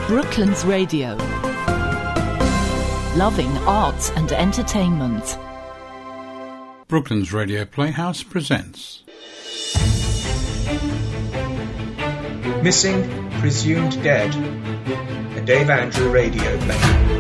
Brooklands Radio. Loving arts and entertainment. Brooklands Radio Playhouse presents Missing, Presumed Dead, a Dave Andrew radio play.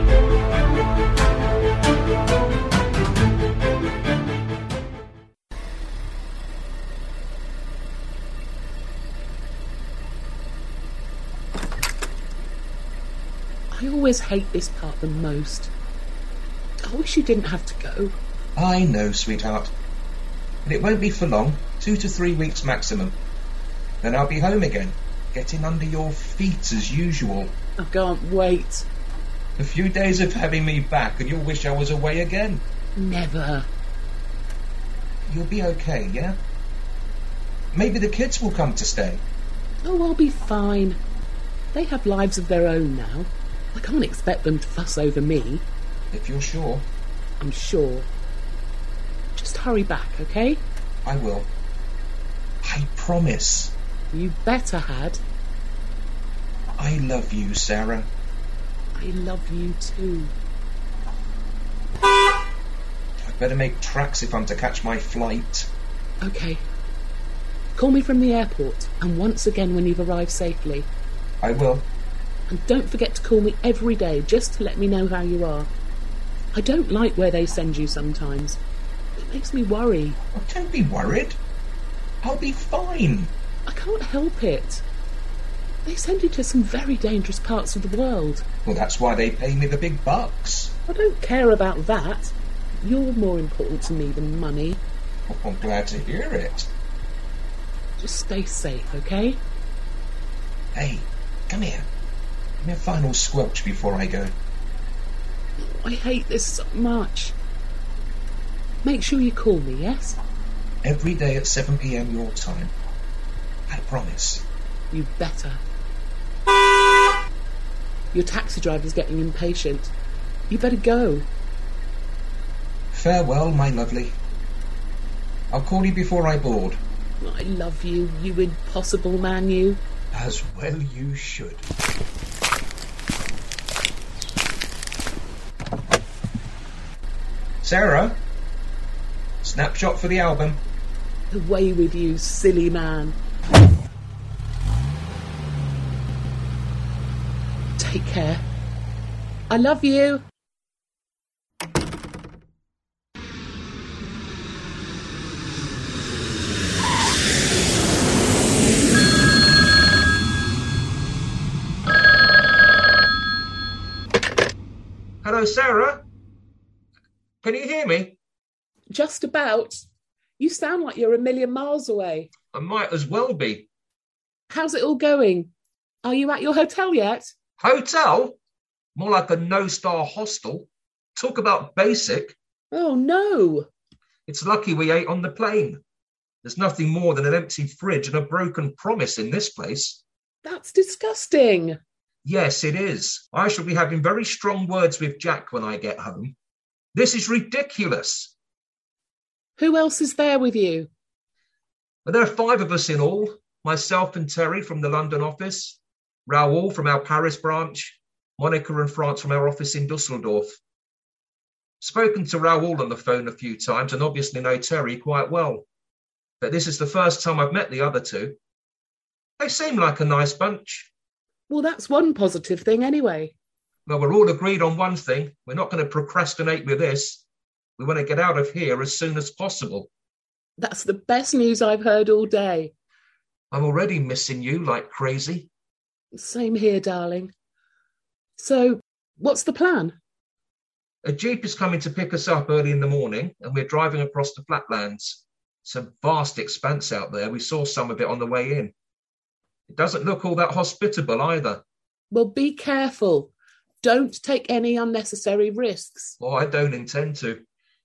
I always hate this part the most. I wish you didn't have to go. I know, sweetheart. But it won't be for long, 2 to 3 weeks maximum. Then I'll be home again, getting under your feet as usual. I can't wait. A few days of having me back and you'll wish I was away again. Never. You'll be okay, yeah? Maybe the kids will come to stay. Oh, I'll be fine. They have lives of their own now. I can't expect them to fuss over me. If you're sure. I'm sure. Just hurry back, okay? I will. I promise. You better had. I love you, Sarah. I love you too. I'd better make tracks if I'm to catch my flight. Okay. Call me from the airport, and once again when you've arrived safely. I will. And don't forget to call me every day just to let me know how you are. I don't like where they send you sometimes. It makes me worry. Oh, don't be worried. I'll be fine. I can't help it. They send you to some very dangerous parts of the world. Well, that's why they pay me the big bucks. I don't care about that. You're more important to me than money. Oh, I'm glad to hear it. Just stay safe, okay? Hey, come here. Give me a final squelch before I go. I hate this so much. Make sure you call me, yes? Every day at 7 p.m. your time. I promise. You better. Your taxi driver's getting impatient. You better go. Farewell, my lovely. I'll call you before I board. I love you, you impossible man, you. As well you should. Sarah? Snapshot for the album. Away with you, silly man. Take care. I love you. Hello, Sarah? Can you hear me? Just about. You sound like you're a million miles away. I might as well be. How's it all going? Are you at your hotel yet? Hotel? More like a no-star hostel. Talk about basic. Oh, no. It's lucky we ate on the plane. There's nothing more than an empty fridge and a broken promise in this place. That's disgusting. Yes, it is. I shall be having very strong words with Jack when I get home. This is ridiculous. Who else is there with you? Well, there are 5 of us in all. Myself and Terry from the London office, Raoul from our Paris branch, Monica and France from our office in Dusseldorf. Spoken to Raoul on the phone a few times and obviously know Terry quite well. But this is the first time I've met the other 2. They seem like a nice bunch. Well, that's one positive thing anyway. Well, we're all agreed on one thing. We're not going to procrastinate with this. We want to get out of here as soon as possible. That's the best news I've heard all day. I'm already missing you like crazy. Same here, darling. So, what's the plan? A jeep is coming to pick us up early in the morning and we're driving across the flatlands. It's a vast expanse out there. We saw some of it on the way in. It doesn't look all that hospitable either. Well, be careful. Don't take any unnecessary risks. Oh, I don't intend to.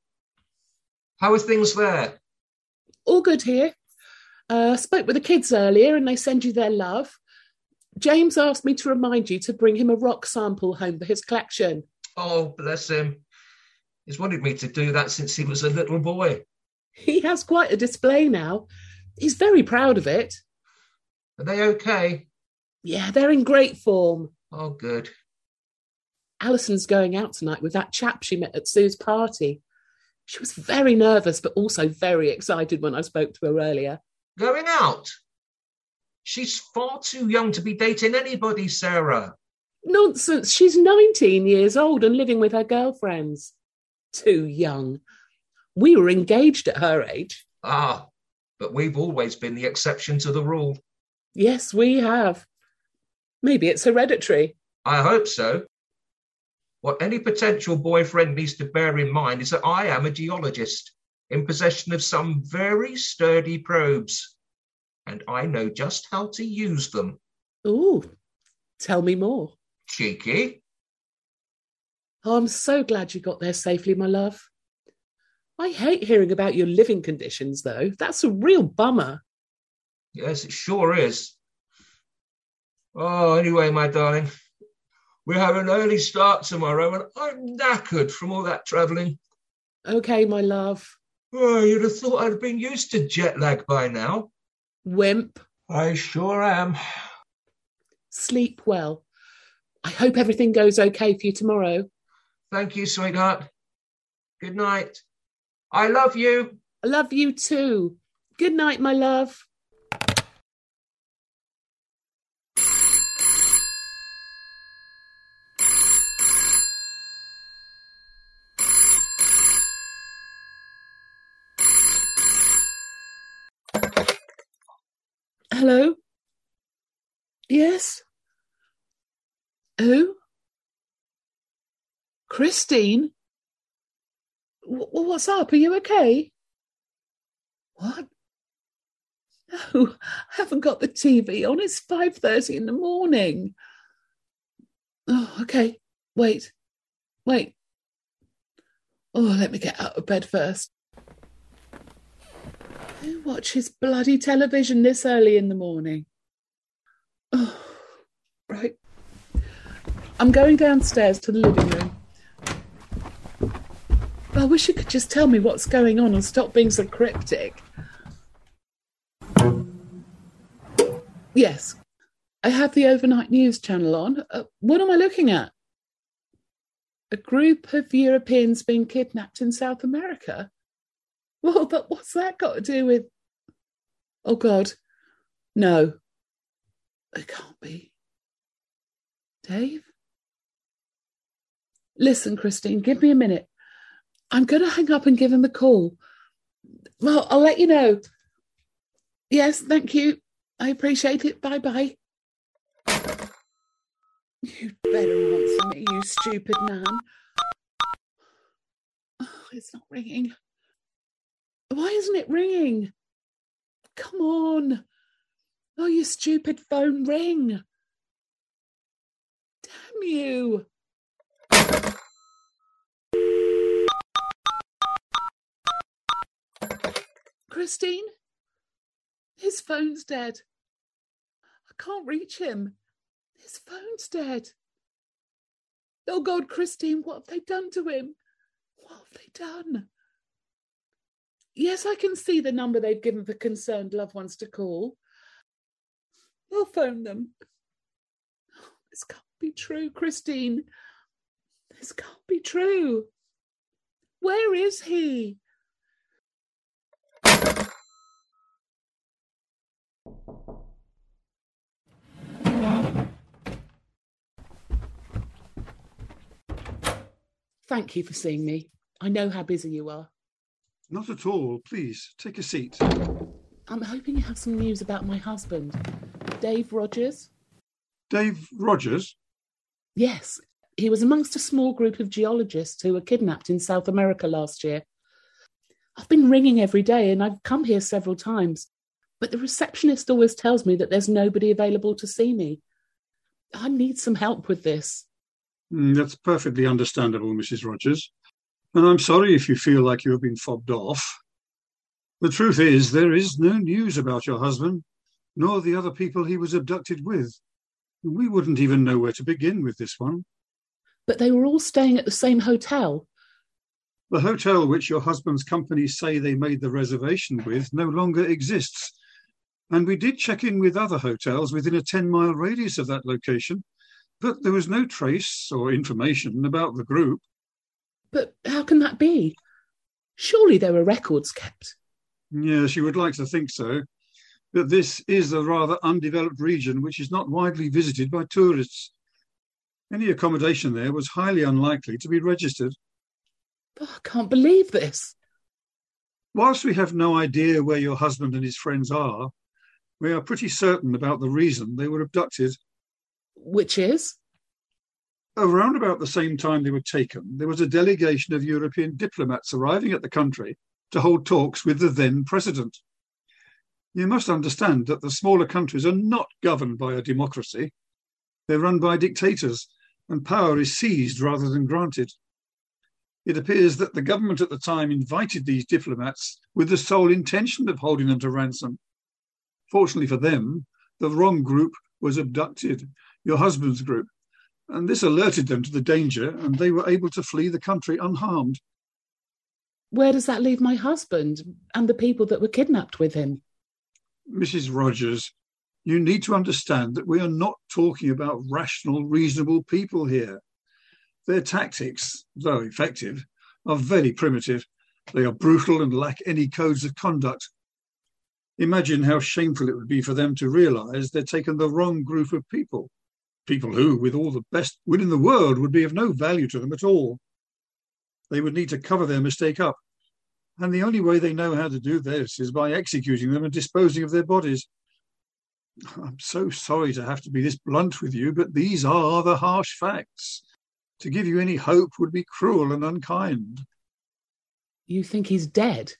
How are things there? All good here. Spoke with the kids earlier and they send you their love. James asked me to remind you to bring him a rock sample home for his collection. Oh, bless him. He's wanted me to do that since he was a little boy. He has quite a display now. He's very proud of it. Are they okay? Yeah, they're in great form. Oh, good. Alison's going out tonight with that chap she met at Sue's party. She was very nervous, but also very excited when I spoke to her earlier. Going out? She's far too young to be dating anybody, Sarah. Nonsense. She's 19 years old and living with her girlfriends. Too young. We were engaged at her age. Ah, but we've always been the exception to the rule. Yes, we have. Maybe it's hereditary. I hope so. What any potential boyfriend needs to bear in mind is that I am a geologist in possession of some very sturdy probes, and I know just how to use them. Ooh, tell me more. Cheeky. Oh, I'm so glad you got there safely, my love. I hate hearing about your living conditions, though. That's a real bummer. Yes, it sure is. Oh, anyway, my darling, we have an early start tomorrow, and I'm knackered from all that travelling. Okay, my love. Oh, you'd have thought I'd been used to jet lag by now. Wimp. I sure am. Sleep well. I hope everything goes okay for you tomorrow. Thank you, sweetheart. Good night. I love you. I love you too. Good night, my love. Hello? Yes? Who? Christine? What's up? Are you okay? What? No, I haven't got the TV on. It's 5:30 in the morning. Oh, okay. Wait. Oh, let me get out of bed first. Who watches bloody television this early in the morning? Oh, right. I'm going downstairs to the living room. I wish you could just tell me what's going on and stop being so cryptic. Yes, I have the overnight news channel on. What am I looking at? A group of Europeans being kidnapped in South America? Well, but what's that got to do with... Oh, God. No. It can't be. Dave? Listen, Christine, give me a minute. I'm going to hang up and give him a call. Well, I'll let you know. Yes, thank you. I appreciate it. Bye-bye. You'd better answer me, you stupid man. Oh, it's not ringing. Why isn't it ringing? Come on. Oh, you stupid phone, ring. Damn you. Christine? His phone's dead. I can't reach him. His phone's dead. Oh, God, Christine, what have they done to him? What have they done? Yes, I can see the number they've given for concerned loved ones to call. I'll phone them. Oh, this can't be true, Christine. This can't be true. Where is he? Thank you for seeing me. I know how busy you are. Not at all. Please, take a seat. I'm hoping you have some news about my husband, Dave Rogers. Dave Rogers? Yes, he was amongst a small group of geologists who were kidnapped in South America last year. I've been ringing every day and I've come here several times, but the receptionist always tells me that there's nobody available to see me. I need some help with this. That's perfectly understandable, Mrs. Rogers. And I'm sorry if you feel like you have been fobbed off. The truth is, there is no news about your husband, nor the other people he was abducted with. We wouldn't even know where to begin with this one. But they were all staying at the same hotel. The hotel which your husband's company say they made the reservation with no longer exists. And we did check in with other hotels within a 10-mile radius of that location, But there was no trace or information about the group. But how can that be? Surely there were records kept. Yes, you would like to think so. But this is a rather undeveloped region which is not widely visited by tourists. Any accommodation there was highly unlikely to be registered. Oh, I can't believe this. Whilst we have no idea where your husband and his friends are, we are pretty certain about the reason they were abducted. Which is? Around about the same time they were taken, there was a delegation of European diplomats arriving at the country to hold talks with the then president. You must understand that the smaller countries are not governed by a democracy. They're run by dictators, and power is seized rather than granted. It appears that the government at the time invited these diplomats with the sole intention of holding them to ransom. Fortunately for them, the wrong group was abducted, your husband's group, and this alerted them to the danger, and they were able to flee the country unharmed. Where does that leave my husband and the people that were kidnapped with him? Mrs. Rogers, you need to understand that we are not talking about rational, reasonable people here. Their tactics, though effective, are very primitive. They are brutal and lack any codes of conduct. Imagine how shameful it would be for them to realise they'd taken the wrong group of people. People who, with all the best will in the world, would be of no value to them at all. They would need to cover their mistake up. And the only way they know how to do this is by executing them and disposing of their bodies. I'm so sorry to have to be this blunt with you, but these are the harsh facts. To give you any hope would be cruel and unkind. You think he's dead?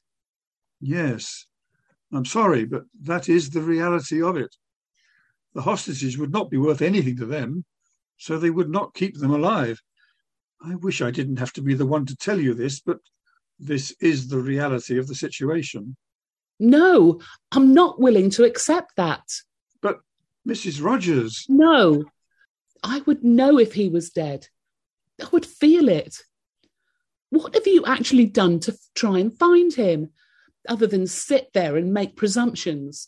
Yes. I'm sorry, but that is the reality of it. The hostages would not be worth anything to them, so they would not keep them alive. I wish I didn't have to be the one to tell you this, but this is the reality of the situation. No, I'm not willing to accept that. But, Mrs. Rogers... No, I would know if he was dead. I would feel it. What have you actually done to try and find him, other than sit there and make presumptions?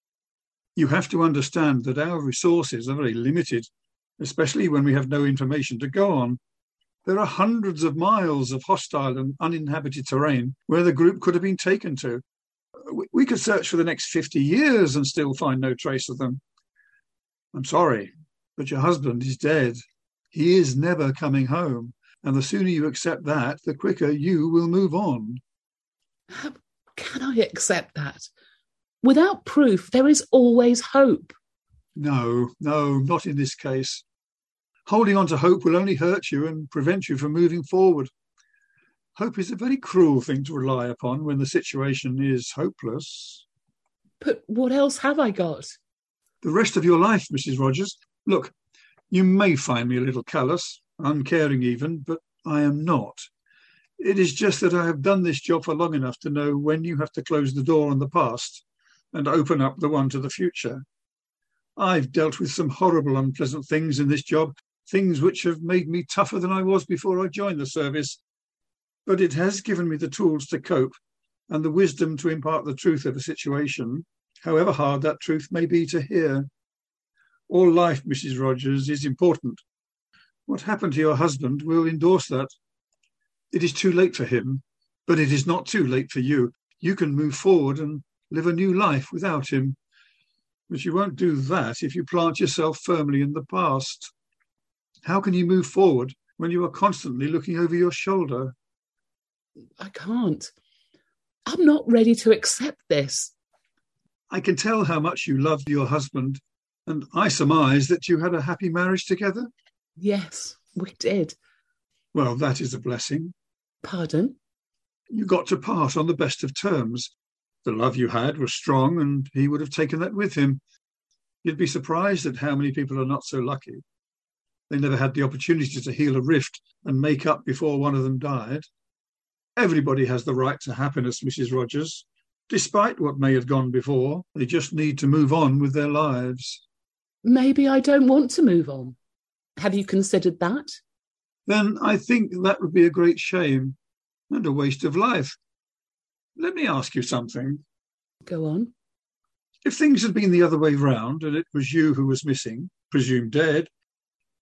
You have to understand that our resources are very limited, especially when we have no information to go on. There are hundreds of miles of hostile and uninhabited terrain where the group could have been taken to. We could search for the next 50 years and still find no trace of them. I'm sorry, but your husband is dead. He is never coming home, and the sooner you accept that, the quicker you will move on. How can I accept that? Without proof, there is always hope. No, not in this case. Holding on to hope will only hurt you and prevent you from moving forward. Hope is a very cruel thing to rely upon when the situation is hopeless. But what else have I got? The rest of your life, Mrs. Rogers. Look, you may find me a little callous, uncaring even, but I am not. It is just that I have done this job for long enough to know when you have to close the door on the past and open up the one to the future. I've dealt with some horrible, unpleasant things in this job, things which have made me tougher than I was before I joined the service. But it has given me the tools to cope and the wisdom to impart the truth of a situation, however hard that truth may be to hear. All life, Mrs. Rogers, is important. What happened to your husband will endorse that. It is too late for him, but it is not too late for you. You can move forward and live a new life without him. But you won't do that if you plant yourself firmly in the past. How can you move forward when you are constantly looking over your shoulder? I can't. I'm not ready to accept this. I can tell how much you love your husband, and I surmise that you had a happy marriage together? Yes, we did. Well, that is a blessing. Pardon? You got to part on the best of terms. The love you had was strong, and he would have taken that with him. You'd be surprised at how many people are not so lucky. They never had the opportunity to heal a rift and make up before one of them died. Everybody has the right to happiness, Mrs. Rogers. Despite what may have gone before, they just need to move on with their lives. Maybe I don't want to move on. Have you considered that? Then I think that would be a great shame and a waste of life. Let me ask you something. Go on. If things had been the other way round and it was you who was missing, presumed dead,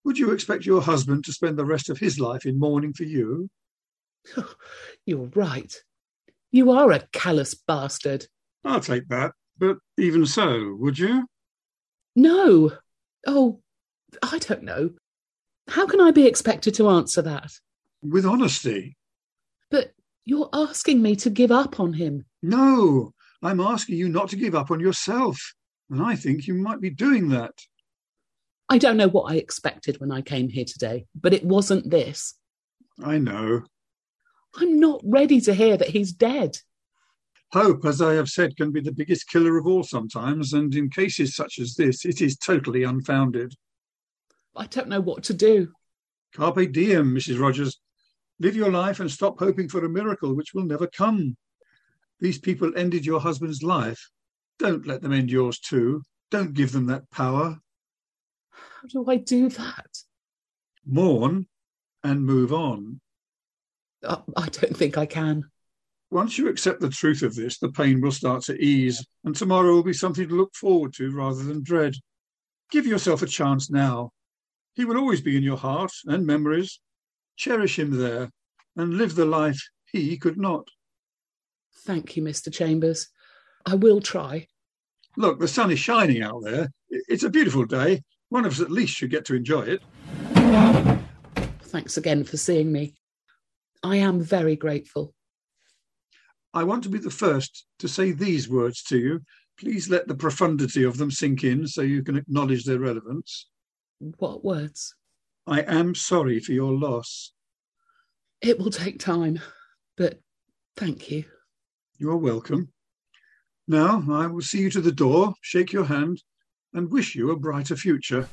Would you expect your husband to spend the rest of his life in mourning for you? You're right. You are a callous bastard. I'll take that. But even so, would you? No. Oh, I don't know. How can I be expected to answer that? With honesty. But you're asking me to give up on him. No, I'm asking you not to give up on yourself. And I think you might be doing that. I don't know what I expected when I came here today, but it wasn't this. I know. I'm not ready to hear that he's dead. Hope, as I have said, can be the biggest killer of all sometimes, and in cases such as this, it is totally unfounded. I don't know what to do. Carpe diem, Mrs. Rogers. Live your life and stop hoping for a miracle which will never come. These people ended your husband's life. Don't let them end yours too. Don't give them that power. How do I do that? Mourn and move on. I don't think I can. Once you accept the truth of this, the pain will start to ease, and tomorrow will be something to look forward to rather than dread. Give yourself a chance now. He will always be in your heart and memories. Cherish him there and live the life he could not. Thank you, Mr. Chambers. I will try. Look, the sun is shining out there. It's a beautiful day. One of us at least should get to enjoy it. Thanks again for seeing me. I am very grateful. I want to be the first to say these words to you. Please let the profundity of them sink in so you can acknowledge their relevance. What words? I am sorry for your loss. It will take time, but thank you. You are welcome. Now I will see you to the door, shake your hand, and wish you a brighter future.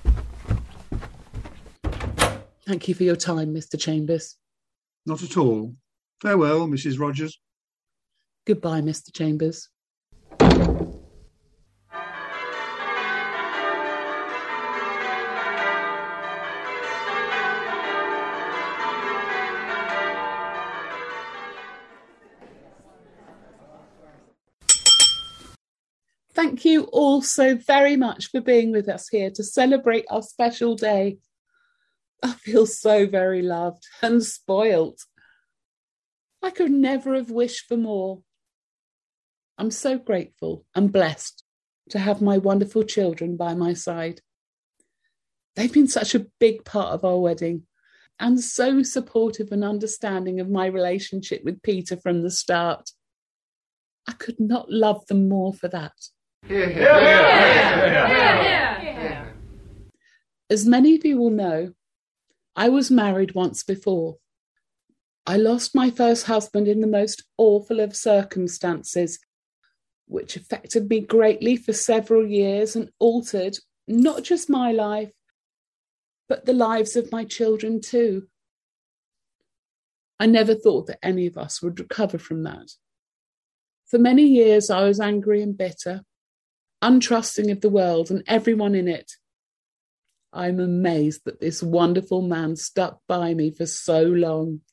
Thank you for your time, Mr. Chambers. Not at all. Farewell, Mrs. Rogers. Goodbye, Mr. Chambers. Thank you all so very much for being with us here to celebrate our special day. I feel so very loved and spoilt. I could never have wished for more. I'm so grateful and blessed to have my wonderful children by my side. They've been such a big part of our wedding and so supportive and understanding of my relationship with Peter from the start. I could not love them more for that. As many of you will know, I was married once before. I lost my first husband in the most awful of circumstances, which affected me greatly for several years and altered not just my life, but the lives of my children too. I never thought that any of us would recover from that. For many years, I was angry and bitter, untrusting of the world and everyone in it. I'm amazed that this wonderful man stuck by me for so long.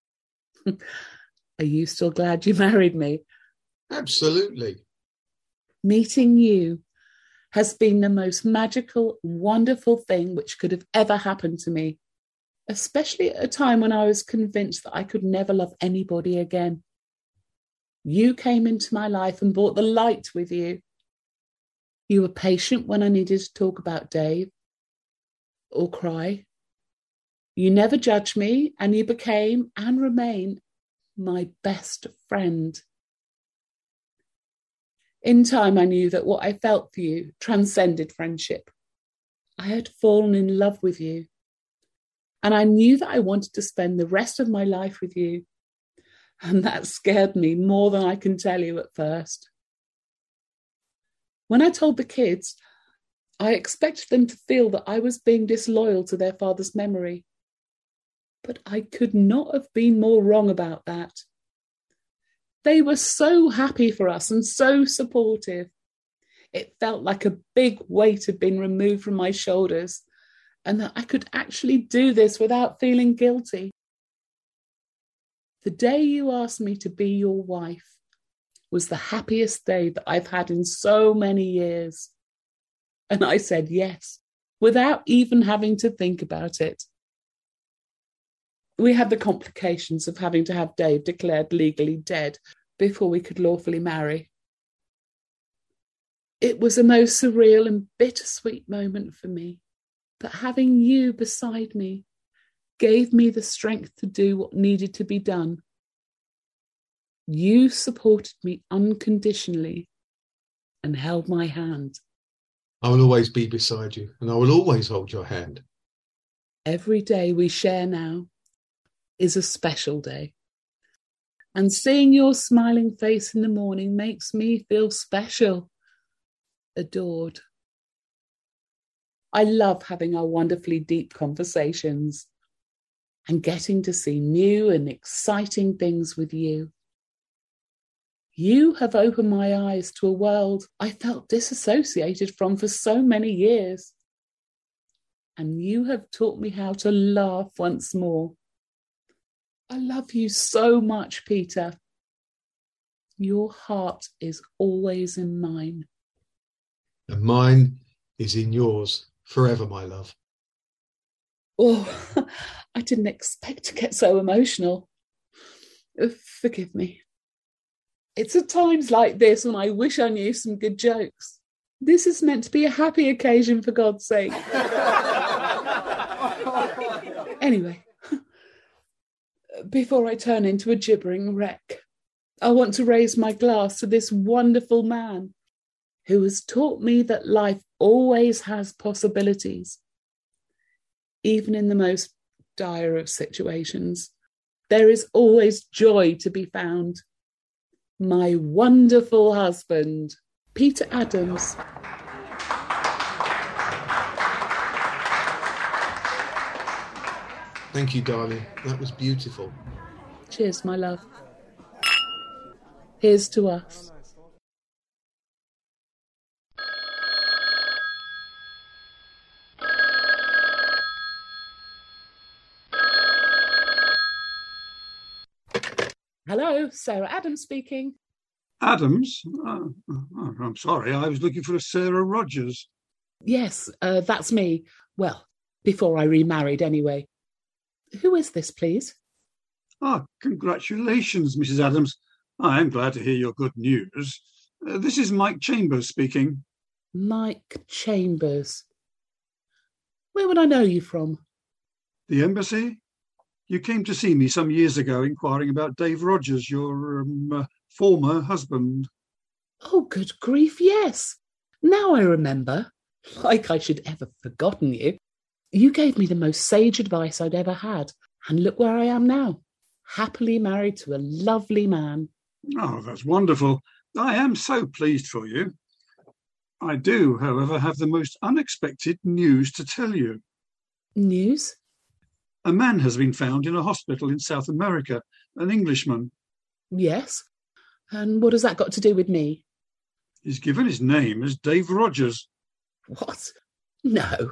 Are you still glad you married me? Absolutely. Meeting you has been the most magical, wonderful thing which could have ever happened to me, especially at a time when I was convinced that I could never love anybody again. You came into my life and brought the light with you. You were patient when I needed to talk about Dave or cry. You never judged me, and you became and remain my best friend. In time, I knew that what I felt for you transcended friendship. I had fallen in love with you, and I knew that I wanted to spend the rest of my life with you, and that scared me more than I can tell you at first. When I told the kids, I expected them to feel that I was being disloyal to their father's memory. But I could not have been more wrong about that. They were so happy for us and so supportive. It felt like a big weight had been removed from my shoulders and that I could actually do this without feeling guilty. The day you asked me to be your wife was the happiest day that I've had in so many years. And I said yes. without even having to think about it. We had the complications of having to have Dave declared legally dead before we could lawfully marry. It was a most surreal and bittersweet moment for me, but having you beside me gave me the strength to do what needed to be done. You supported me unconditionally and held my hand. I will always be beside you, and I will always hold your hand. Every day we share now is a special day. And seeing your smiling face in the morning makes me feel special, adored. I love having our wonderfully deep conversations and getting to see new and exciting things with you. You have opened my eyes to a world I felt disassociated from for so many years. And you have taught me how to laugh once more. I love you so much, Peter. Your heart is always in mine. And mine is in yours forever, my love. Oh, I didn't expect to get so emotional. Forgive me. It's at times like this when I wish I knew some good jokes. This is meant to be a happy occasion, for God's sake. Anyway, before I turn into a gibbering wreck, I want to raise my glass to this wonderful man who has taught me that life always has possibilities. Even in the most dire of situations, there is always joy to be found. My wonderful husband, Peter Adams. Thank you, darling. That was beautiful. Cheers, my love. Here's to us. Hello, Sarah Adams speaking. Adams? I'm sorry, I was looking for a Sarah Rogers. Yes, that's me. Well, before I remarried anyway. Who is this, please? Congratulations, Mrs. Adams. I am glad to hear your good news. This is Mike Chambers speaking. Mike Chambers. Where would I know you from? The embassy? You came to see me some years ago inquiring about Dave Rogers, your former husband. Oh, good grief, yes. Now I remember. Like I should ever have forgotten you. You gave me the most sage advice I'd ever had. And look where I am now. Happily married to a lovely man. Oh, that's wonderful. I am so pleased for you. I do, however, have the most unexpected news to tell you. News? A man has been found in a hospital in South America, an Englishman. Yes. And what has that got to do with me? He's given his name as Dave Rogers. What? No.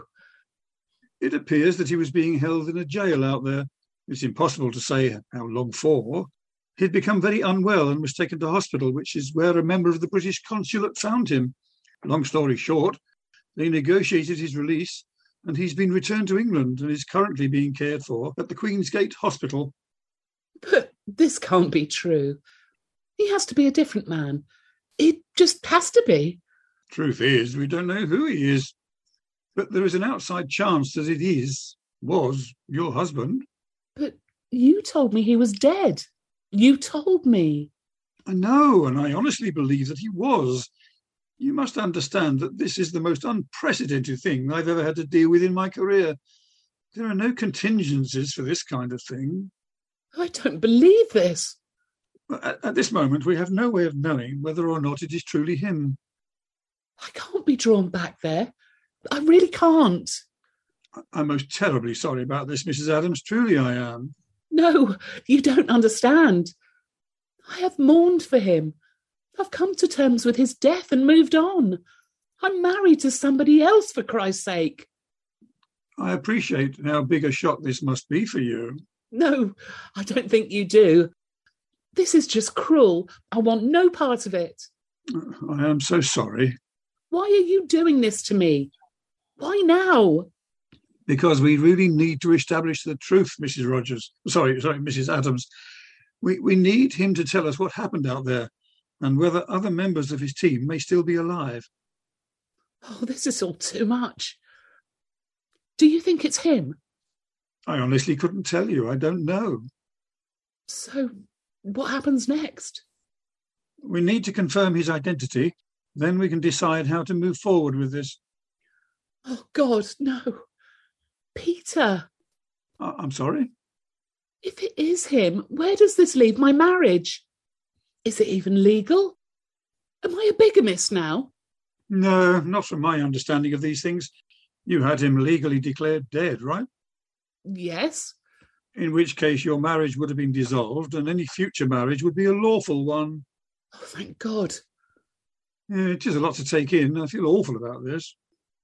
It appears that he was being held in a jail out there. It's impossible to say how long for. He'd become very unwell and was taken to hospital, which is where a member of the British consulate found him. Long story short, they negotiated his release, and he's been returned to England and is currently being cared for at the Queen's Gate Hospital. But this can't be true. He has to be a different man. It just has to be. Truth is, we don't know who he is. But there is an outside chance that it was your husband. But you told me he was dead. You told me. I know, and I honestly believe that he was. You must understand that this is the most unprecedented thing I've ever had to deal with in my career. There are no contingencies for this kind of thing. I don't believe this. At this moment, we have no way of knowing whether or not it is truly him. I can't be drawn back there. I really can't. I'm most terribly sorry about this, Mrs. Adams. Truly I am. No, you don't understand. I have mourned for him. I've come to terms with his death and moved on. I'm married to somebody else, for Christ's sake. I appreciate how big a shock this must be for you. No, I don't think you do. This is just cruel. I want no part of it. I am so sorry. Why are you doing this to me? Why now? Because we really need to establish the truth, Mrs. Rogers. Sorry, Mrs. Adams. We need him to tell us what happened out there and whether other members of his team may still be alive. Oh, this is all too much. Do you think it's him? I honestly couldn't tell you. I don't know. So, what happens next? We need to confirm his identity. Then we can decide how to move forward with this. Oh, God, no. Peter. I'm sorry? If it is him, where does this leave my marriage? Is it even legal? Am I a bigamist now? No, not from my understanding of these things. You had him legally declared dead, right? Yes. In which case your marriage would have been dissolved and any future marriage would be a lawful one. Oh, thank God. Yeah, it is a lot to take in. I feel awful about this.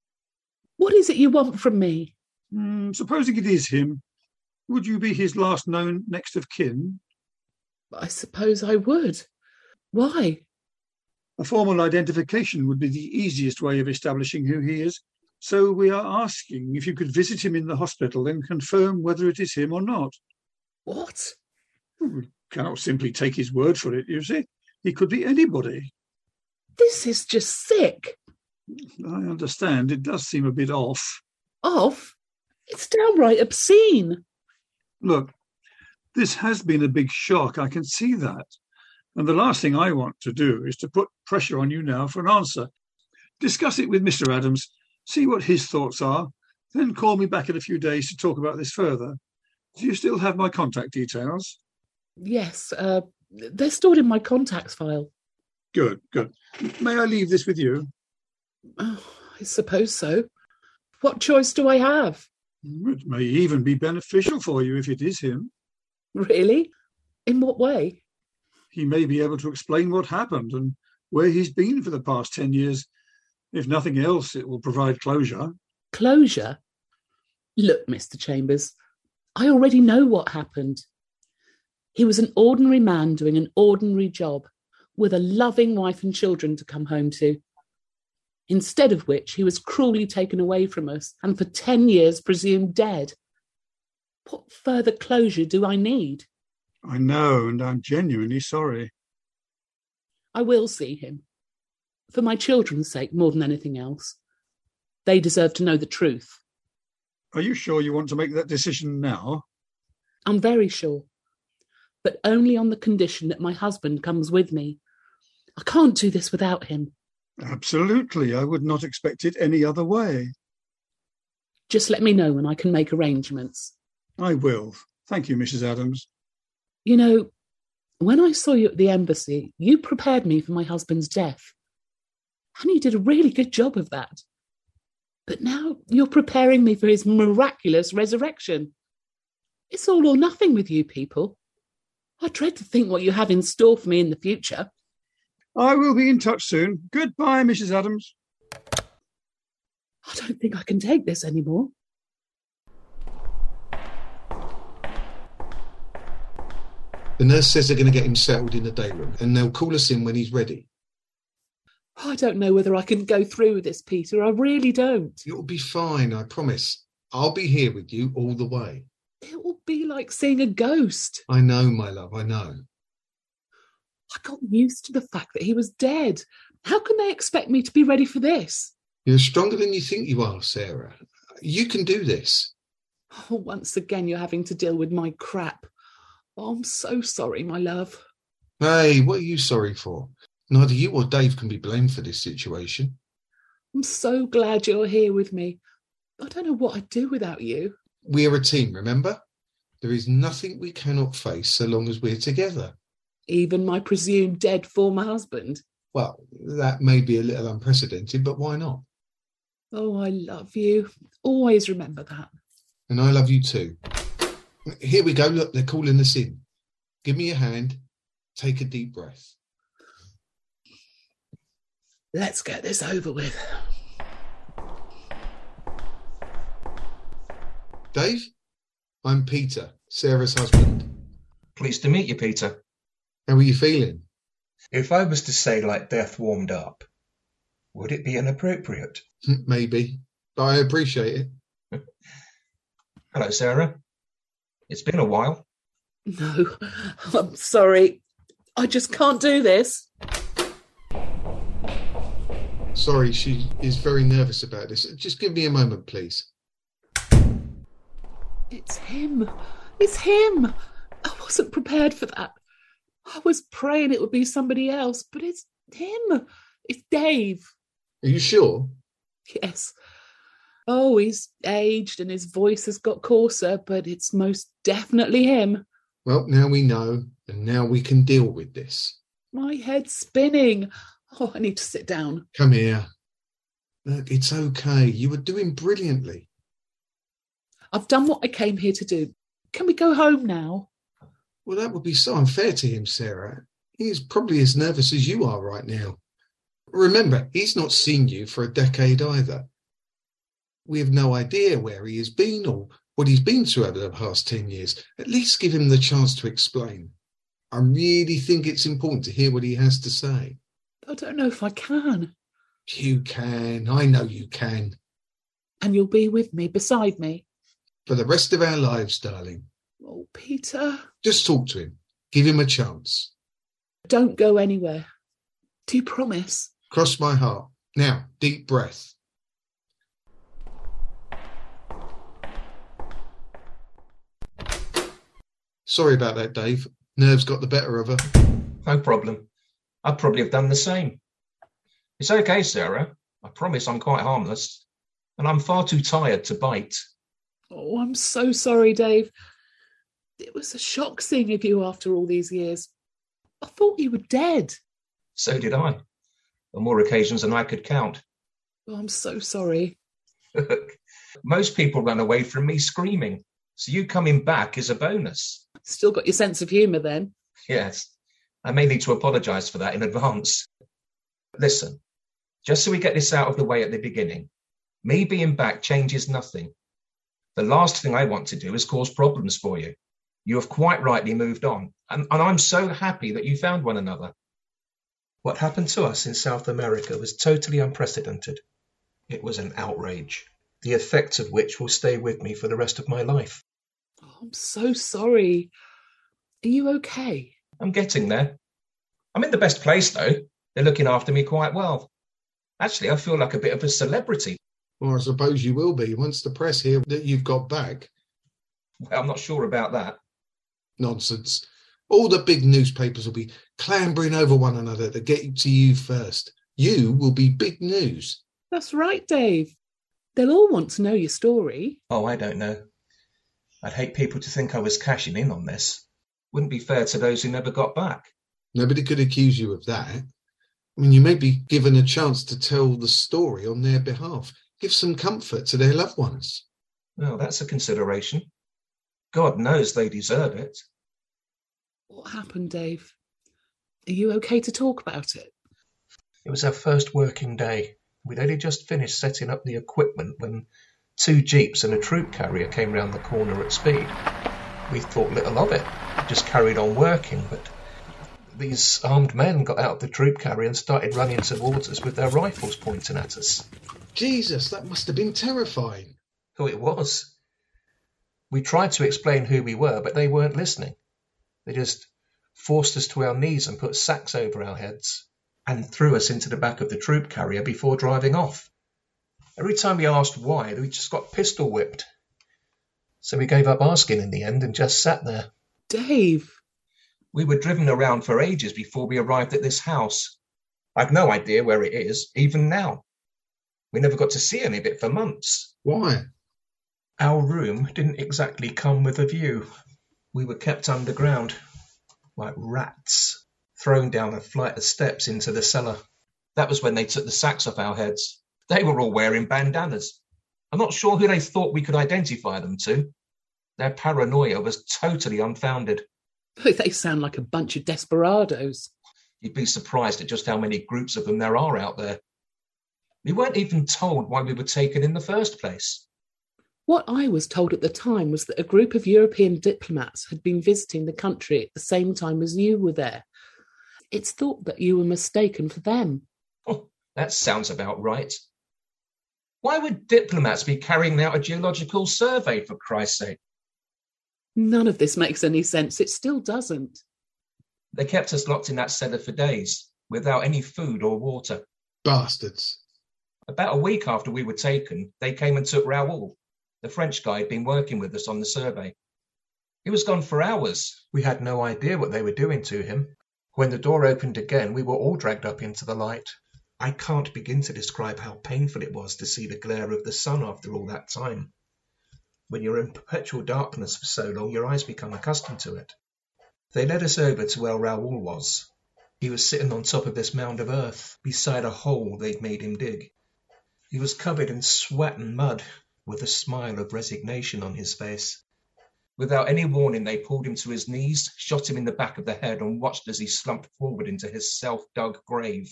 What is it you want from me? Supposing it is him, would you be his last known next of kin? I suppose I would. Why? A formal identification would be the easiest way of establishing who he is. So we are asking if you could visit him in the hospital and confirm whether it is him or not. What? We cannot simply take his word for it, you see. He could be anybody. This is just sick. I understand. It does seem a bit off. Off? It's downright obscene. Look, this has been a big shock. I can see that. And the last thing I want to do is to put pressure on you now for an answer. Discuss it with Mr. Adams. See what his thoughts are, then call me back in a few days to talk about this further. Do you still have my contact details? Yes, they're stored in my contacts file. Good. May I leave this with you? Oh, I suppose so. What choice do I have? It may even be beneficial for you if it is him. Really? In what way? He may be able to explain what happened and where he's been for the past 10 years. If nothing else, it will provide closure. Closure? Look, Mr. Chambers, I already know what happened. He was an ordinary man doing an ordinary job with a loving wife and children to come home to. Instead of which, he was cruelly taken away from us and for 10 years presumed dead. What further closure do I need? I know, and I'm genuinely sorry. I will see him. For my children's sake, more than anything else. They deserve to know the truth. Are you sure you want to make that decision now? I'm very sure. But only on the condition that my husband comes with me. I can't do this without him. Absolutely. I would not expect it any other way. Just let me know when I can make arrangements. I will. Thank you, Mrs. Adams. You know, when I saw you at the embassy, you prepared me for my husband's death. And you did a really good job of that. But now you're preparing me for his miraculous resurrection. It's all or nothing with you people. I dread to think what you have in store for me in the future. I will be in touch soon. Goodbye, Mrs. Adams. I don't think I can take this anymore. The nurse says they're going to get him settled in the day room and they'll call us in when he's ready. I don't know whether I can go through with this, Peter. I really don't. It'll be fine, I promise. I'll be here with you all the way. It will be like seeing a ghost. I know, my love, I know. I got used to the fact that he was dead. How can they expect me to be ready for this? You're stronger than you think you are, Sarah. You can do this. Oh, once again, you're having to deal with my crap. Oh, I'm so sorry, my love. Hey, what are you sorry for? Neither you or Dave can be blamed for this situation. I'm so glad you're here with me. I don't know what I'd do without you. We're a team, remember? There is nothing we cannot face so long as we're together. Even my presumed dead former husband. Well, that may be a little unprecedented, but why not? Oh, I love you. Always remember that. And I love you too. Here we go. Look, they're calling us in. Give me a hand. Take a deep breath. Let's get this over with. Dave, I'm Peter, Sarah's husband. Pleased to meet you, Peter. How are you feeling? If I was to say like death warmed up, would it be inappropriate? Maybe, but I appreciate it. Hello, Sarah. It's been a while. No, I'm sorry. I just can't do this. Sorry, she is very nervous about this. Just give me a moment, please. It's him. It's him. I wasn't prepared for that. I was praying it would be somebody else, but it's him. It's Dave. Are you sure? Yes. Oh, he's aged and his voice has got coarser, but it's most definitely him. Well, now we know, and now we can deal with this. My head's spinning. Oh, I need to sit down. Come here. Look, it's okay. You were doing brilliantly. I've done what I came here to do. Can we go home now? Well, that would be so unfair to him, Sarah. He's probably as nervous as you are right now. Remember, he's not seen you for a decade either. We have no idea where he has been or what he's been through over the past 10 years. At least give him the chance to explain. I really think it's important to hear what he has to say. I don't know if I can. You can. I know you can. And you'll be with me, beside me. For the rest of our lives, darling. Oh, Peter. Just talk to him. Give him a chance. Don't go anywhere. Do you promise? Cross my heart. Now, deep breath. Sorry about that, Dave. Nerves got the better of her. No problem. I'd probably have done the same. It's okay, Sarah. I promise I'm quite harmless. And I'm far too tired to bite. Oh, I'm so sorry, Dave. It was a shock seeing of you after all these years. I thought you were dead. So did I. On more occasions than I could count. Oh, I'm so sorry. Most people run away from me screaming. So you coming back is a bonus. Still got your sense of humour then. Yes. I may need to apologise for that in advance. Listen, just so we get this out of the way at the beginning, me being back changes nothing. The last thing I want to do is cause problems for you. You have quite rightly moved on, and I'm so happy that you found one another. What happened to us in South America was totally unprecedented. It was an outrage, the effects of which will stay with me for the rest of my life. Oh, I'm so sorry. Are you okay? I'm getting there. I'm in the best place, though. They're looking after me quite well. Actually, I feel like a bit of a celebrity. Well, I suppose you will be once the press hear that you've got back. Well, I'm not sure about that. Nonsense. All the big newspapers will be clambering over one another to get to you first. You will be big news. That's right, Dave. They'll all want to know your story. Oh, I don't know. I'd hate people to think I was cashing in on this. Wouldn't be fair to those who never got back. Nobody could accuse you of that. I mean, you may be given a chance to tell the story on their behalf. Give some comfort to their loved ones. Well, that's a consideration. God knows they deserve it. What happened, Dave? Are you okay to talk about it? It was our first working day. We'd only just finished setting up the equipment when 2 jeeps and a troop carrier came round the corner at speed. We thought little of it, just carried on working, but these armed men got out of the troop carrier and started running towards us with their rifles pointing at us. Jesus, that must have been terrifying. Oh, it was. We tried to explain who we were, but they weren't listening. They just forced us to our knees and put sacks over our heads and threw us into the back of the troop carrier before driving off. Every time we asked why, we just got pistol whipped. So we gave up asking in the end and just sat there. Dave! We were driven around for ages before we arrived at this house. I've no idea where it is, even now. We never got to see any of it for months. Why? Our room didn't exactly come with a view. We were kept underground, like rats, thrown down a flight of steps into the cellar. That was when they took the sacks off our heads. They were all wearing bandanas. I'm not sure who they thought we could identify them to. Their paranoia was totally unfounded. They sound like a bunch of desperados. You'd be surprised at just how many groups of them there are out there. We weren't even told why we were taken in the first place. What I was told at the time was that a group of European diplomats had been visiting the country at the same time as you were there. It's thought that you were mistaken for them. Oh, that sounds about right. Why would diplomats be carrying out a geological survey, for Christ's sake? None of this makes any sense. It still doesn't. They kept us locked in that cellar for days, without any food or water. Bastards. About a week after we were taken, they came and took Raoul, the French guy who'd been working with us on the survey. He was gone for hours. We had no idea what they were doing to him. When the door opened again, we were all dragged up into the light. I can't begin to describe how painful it was to see the glare of the sun after all that time. When you're in perpetual darkness for so long, your eyes become accustomed to it. They led us over to where Raoul was. He was sitting on top of this mound of earth, beside a hole they'd made him dig. He was covered in sweat and mud, with a smile of resignation on his face. Without any warning, they pulled him to his knees, shot him in the back of the head, and watched as he slumped forward into his self-dug grave.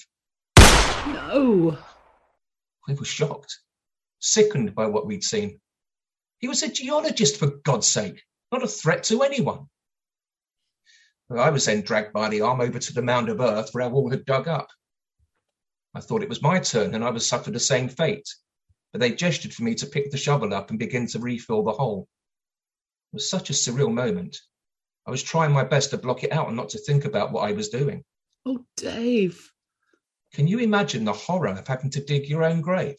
No. We were shocked, sickened by what we'd seen. He was a geologist, for God's sake, not a threat to anyone. I was then dragged by the arm over to the mound of earth Raoul had dug up. I thought it was my turn and I would suffer the same fate, but they gestured for me to pick the shovel up and begin to refill the hole. It was such a surreal moment. I was trying my best to block it out and not to think about what I was doing. Oh, Dave. Can you imagine the horror of having to dig your own grave?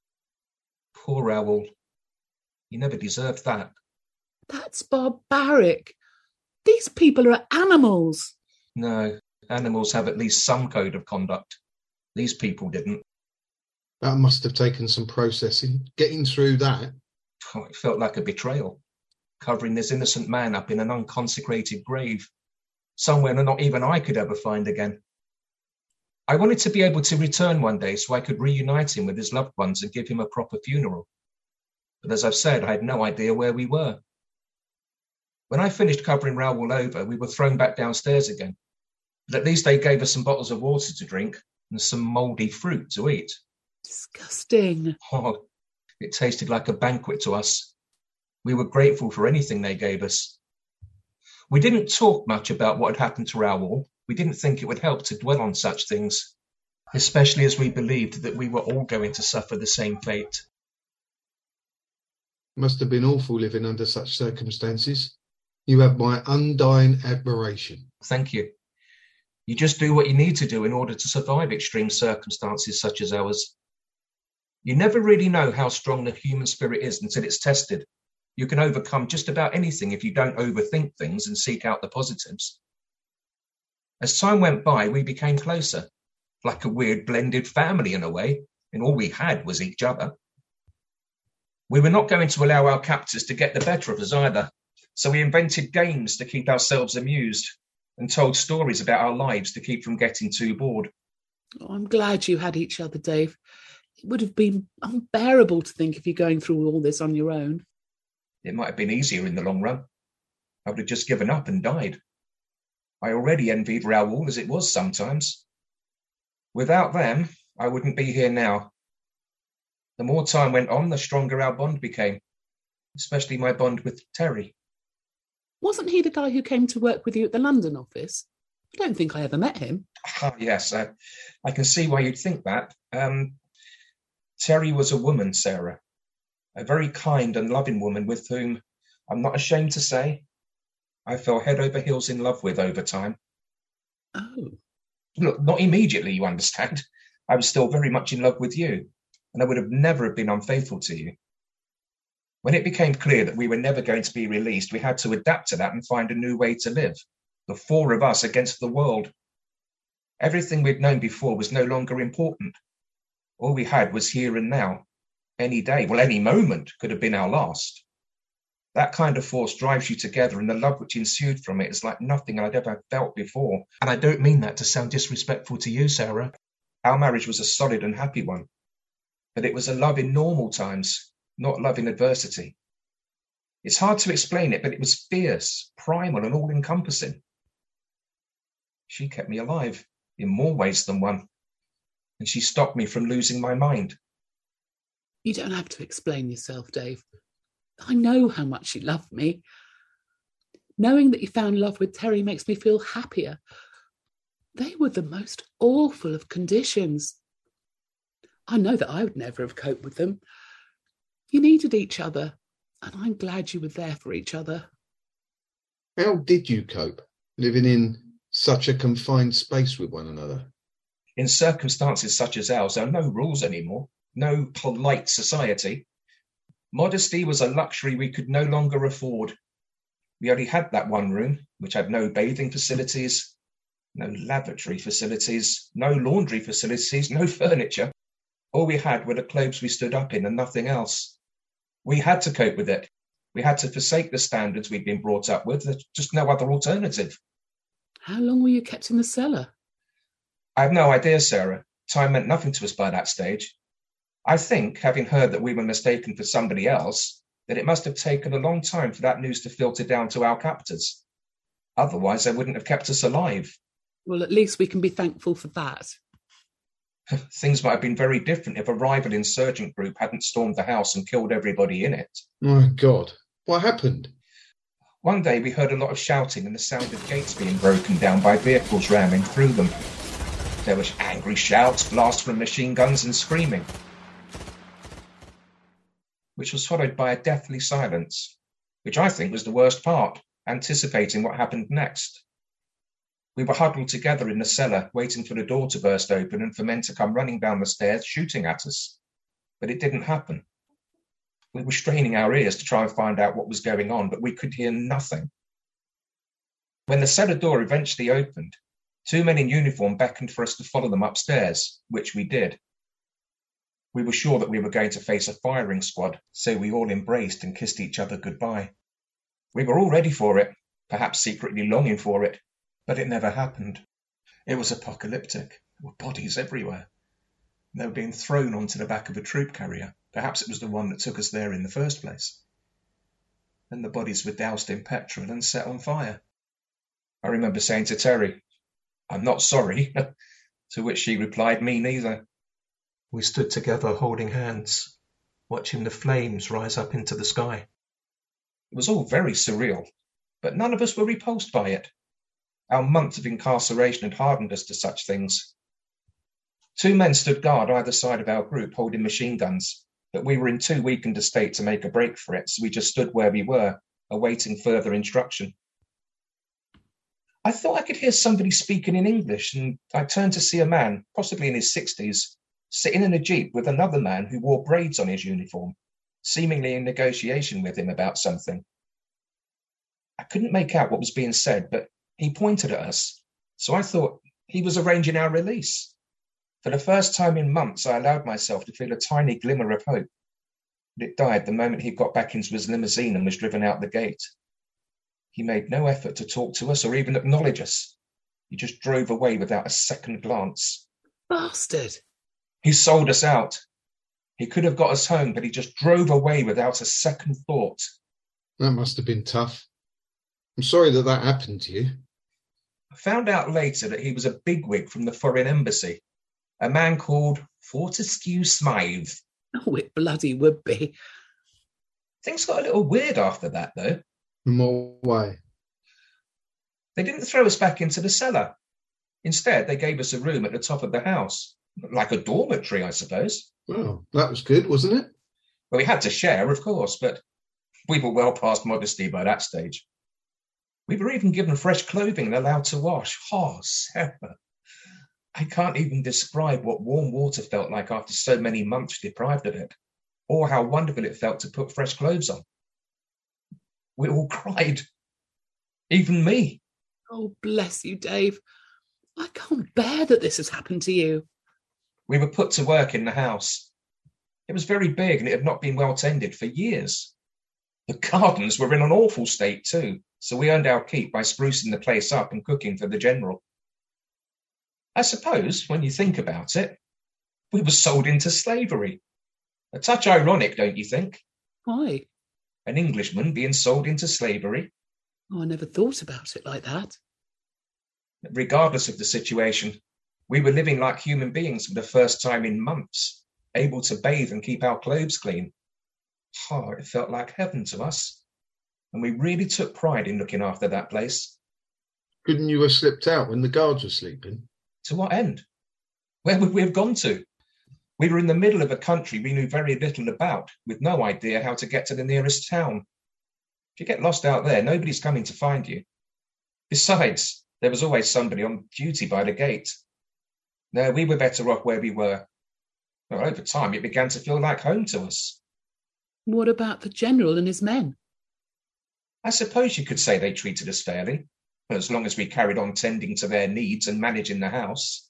Poor Raoul. He never deserved that. That's barbaric. These people are animals. No, animals have at least some code of conduct. These people didn't. That must have taken some processing. Getting through that. Oh, it felt like a betrayal. Covering this innocent man up in an unconsecrated grave, somewhere not even I could ever find again. I wanted to be able to return one day so I could reunite him with his loved ones and give him a proper funeral. But as I've said, I had no idea where we were. When I finished covering Raoul over, we were thrown back downstairs again. But at least they gave us some bottles of water to drink and some mouldy fruit to eat. Disgusting. Oh, it tasted like a banquet to us. We were grateful for anything they gave us. We didn't talk much about what had happened to Raoul. We didn't think it would help to dwell on such things, especially as we believed that we were all going to suffer the same fate. Must have been awful living under such circumstances. You have my undying admiration. Thank you. You just do what you need to do in order to survive extreme circumstances such as ours. You never really know how strong the human spirit is until it's tested. You can overcome just about anything if you don't overthink things and seek out the positives. As time went by, we became closer, like a weird blended family in a way, and all we had was each other. We were not going to allow our captors to get the better of us either, so we invented games to keep ourselves amused and told stories about our lives to keep from getting too bored. Oh, I'm glad you had each other, Dave. It would have been unbearable to think of you going through all this on your own. It might have been easier in the long run. I would have just given up and died. I already envied Raoul as it was sometimes. Without them, I wouldn't be here now. The more time went on, the stronger our bond became, especially my bond with Terry. Wasn't he the guy who came to work with you at the London office? I don't think I ever met him. Ah, yes, I can see why you'd think that. Terry was a woman, Sarah. A very kind and loving woman with whom, I'm not ashamed to say, I fell head over heels in love with over time. Oh. Look, not immediately, you understand. I was still very much in love with you, and I would have never have been unfaithful to you. When it became clear that we were never going to be released, we had to adapt to that and find a new way to live. The four of us against the world. Everything we'd known before was no longer important. All we had was here and now. Any day, well, any moment could have been our last. That kind of force drives you together, and the love which ensued from it is like nothing I'd ever felt before. And I don't mean that to sound disrespectful to you, Sarah. Our marriage was a solid and happy one. But it was a love in normal times, not love in adversity. It's hard to explain it, but it was fierce, primal, and all-encompassing. She kept me alive, in more ways than one. And she stopped me from losing my mind. You don't have to explain yourself, Dave. I know how much you love me. Knowing that you found love with Terry makes me feel happier. They were the most awful of conditions. I know that I would never have coped with them. You needed each other, and I'm glad you were there for each other. How did you cope, living in such a confined space with one another? In circumstances such as ours, there are no rules anymore, no polite society. Modesty was a luxury we could no longer afford. We only had that one room, which had no bathing facilities, no lavatory facilities, no laundry facilities, no furniture. All we had were the clothes we stood up in and nothing else. We had to cope with it. We had to forsake the standards we'd been brought up with. There's just no other alternative. How long were you kept in the cellar? I have no idea, Sarah. Time meant nothing to us by that stage. I think, having heard that we were mistaken for somebody else, that it must have taken a long time for that news to filter down to our captors. Otherwise, they wouldn't have kept us alive. Well, at least we can be thankful for that. Things might have been very different if a rival insurgent group hadn't stormed the house and killed everybody in it. My God, what happened? One day we heard a lot of shouting and the sound of gates being broken down by vehicles ramming through them. There was angry shouts, blasts from machine guns and screaming, which was followed by a deathly silence, which I think was the worst part, anticipating what happened next. We were huddled together in the cellar, waiting for the door to burst open and for men to come running down the stairs, shooting at us. But it didn't happen. We were straining our ears to try and find out what was going on, but we could hear nothing. When the cellar door eventually opened, 2 men in uniform beckoned for us to follow them upstairs, which we did. We were sure that we were going to face a firing squad, so we all embraced and kissed each other goodbye. We were all ready for it, perhaps secretly longing for it, but it never happened. It was apocalyptic. There were bodies everywhere. They were being thrown onto the back of a troop carrier. Perhaps it was the one that took us there in the first place. Then the bodies were doused in petrol and set on fire. I remember saying to Terry, "I'm not sorry," to which she replied, "Me neither." We stood together holding hands, watching the flames rise up into the sky. It was all very surreal, but none of us were repulsed by it. Our months of incarceration had hardened us to such things. 2 men stood guard either side of our group holding machine guns, but we were in too weakened a state to make a break for it, so we just stood where we were, awaiting further instruction. I thought I could hear somebody speaking in English, and I turned to see a man, possibly in his 60s, sitting in a jeep with another man who wore braids on his uniform, seemingly in negotiation with him about something. I couldn't make out what was being said, but he pointed at us, so I thought he was arranging our release. For the first time in months, I allowed myself to feel a tiny glimmer of hope, but it died the moment he got back into his limousine and was driven out the gate. He made no effort to talk to us or even acknowledge us. He just drove away without a second glance. Bastard! He sold us out. He could have got us home, but he just drove away without a second thought. That must have been tough. I'm sorry that happened to you. I found out later that he was a bigwig from the Foreign Embassy, a man called Fortescue Smythe. Oh, it bloody would be. Things got a little weird after that, though. In what way? They didn't throw us back into the cellar. Instead, they gave us a room at the top of the house, like a dormitory, I suppose. Well, that was good, wasn't it? Well, we had to share, of course, but we were well past modesty by that stage. We were even given fresh clothing and allowed to wash. Oh, Sarah, I can't even describe what warm water felt like after so many months deprived of it, or how wonderful it felt to put fresh clothes on. We all cried, even me. Oh, bless you, Dave. I can't bear that this has happened to you. We were put to work in the house. It was very big and it had not been well tended for years. The gardens were in an awful state too, so we earned our keep by sprucing the place up and cooking for the general. I suppose, when you think about it, we were sold into slavery. A touch ironic, don't you think? Why? An Englishman being sold into slavery. Oh, I never thought about it like that. Regardless of the situation, we were living like human beings for the first time in months, able to bathe and keep our clothes clean. Oh, it felt like heaven to us, and we really took pride in looking after that place. Couldn't you have slipped out when the guards were sleeping? To what end? Where would we have gone to? We were in the middle of a country we knew very little about, with no idea how to get to the nearest town. If you get lost out there, nobody's coming to find you. Besides, there was always somebody on duty by the gate. No, we were better off where we were. Well, over time, it began to feel like home to us. What about the general and his men? I suppose you could say they treated us fairly, as long as we carried on tending to their needs and managing the house.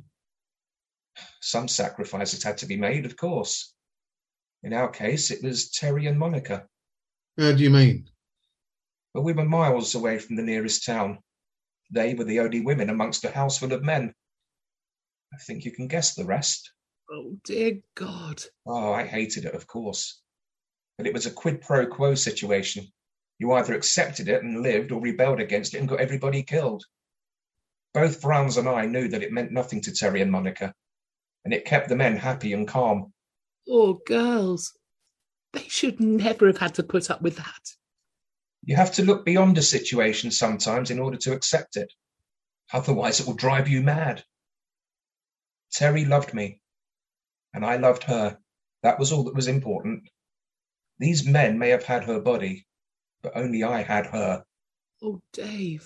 Some sacrifices had to be made, of course. In our case, it was Terry and Monica. How do you mean? But we were miles away from the nearest town. They were the only women amongst a house full of men. I think you can guess the rest. Oh, dear God. Oh, I hated it, of course. But it was a quid pro quo situation. You either accepted it and lived, or rebelled against it and got everybody killed. Both Franz and I knew that it meant nothing to Terry and Monica, and it kept the men happy and calm. Oh, girls. They should never have had to put up with that. You have to look beyond a situation sometimes in order to accept it. Otherwise, it will drive you mad. Terry loved me, and I loved her. That was all that was important. These men may have had her body, but only I had her. Oh, Dave.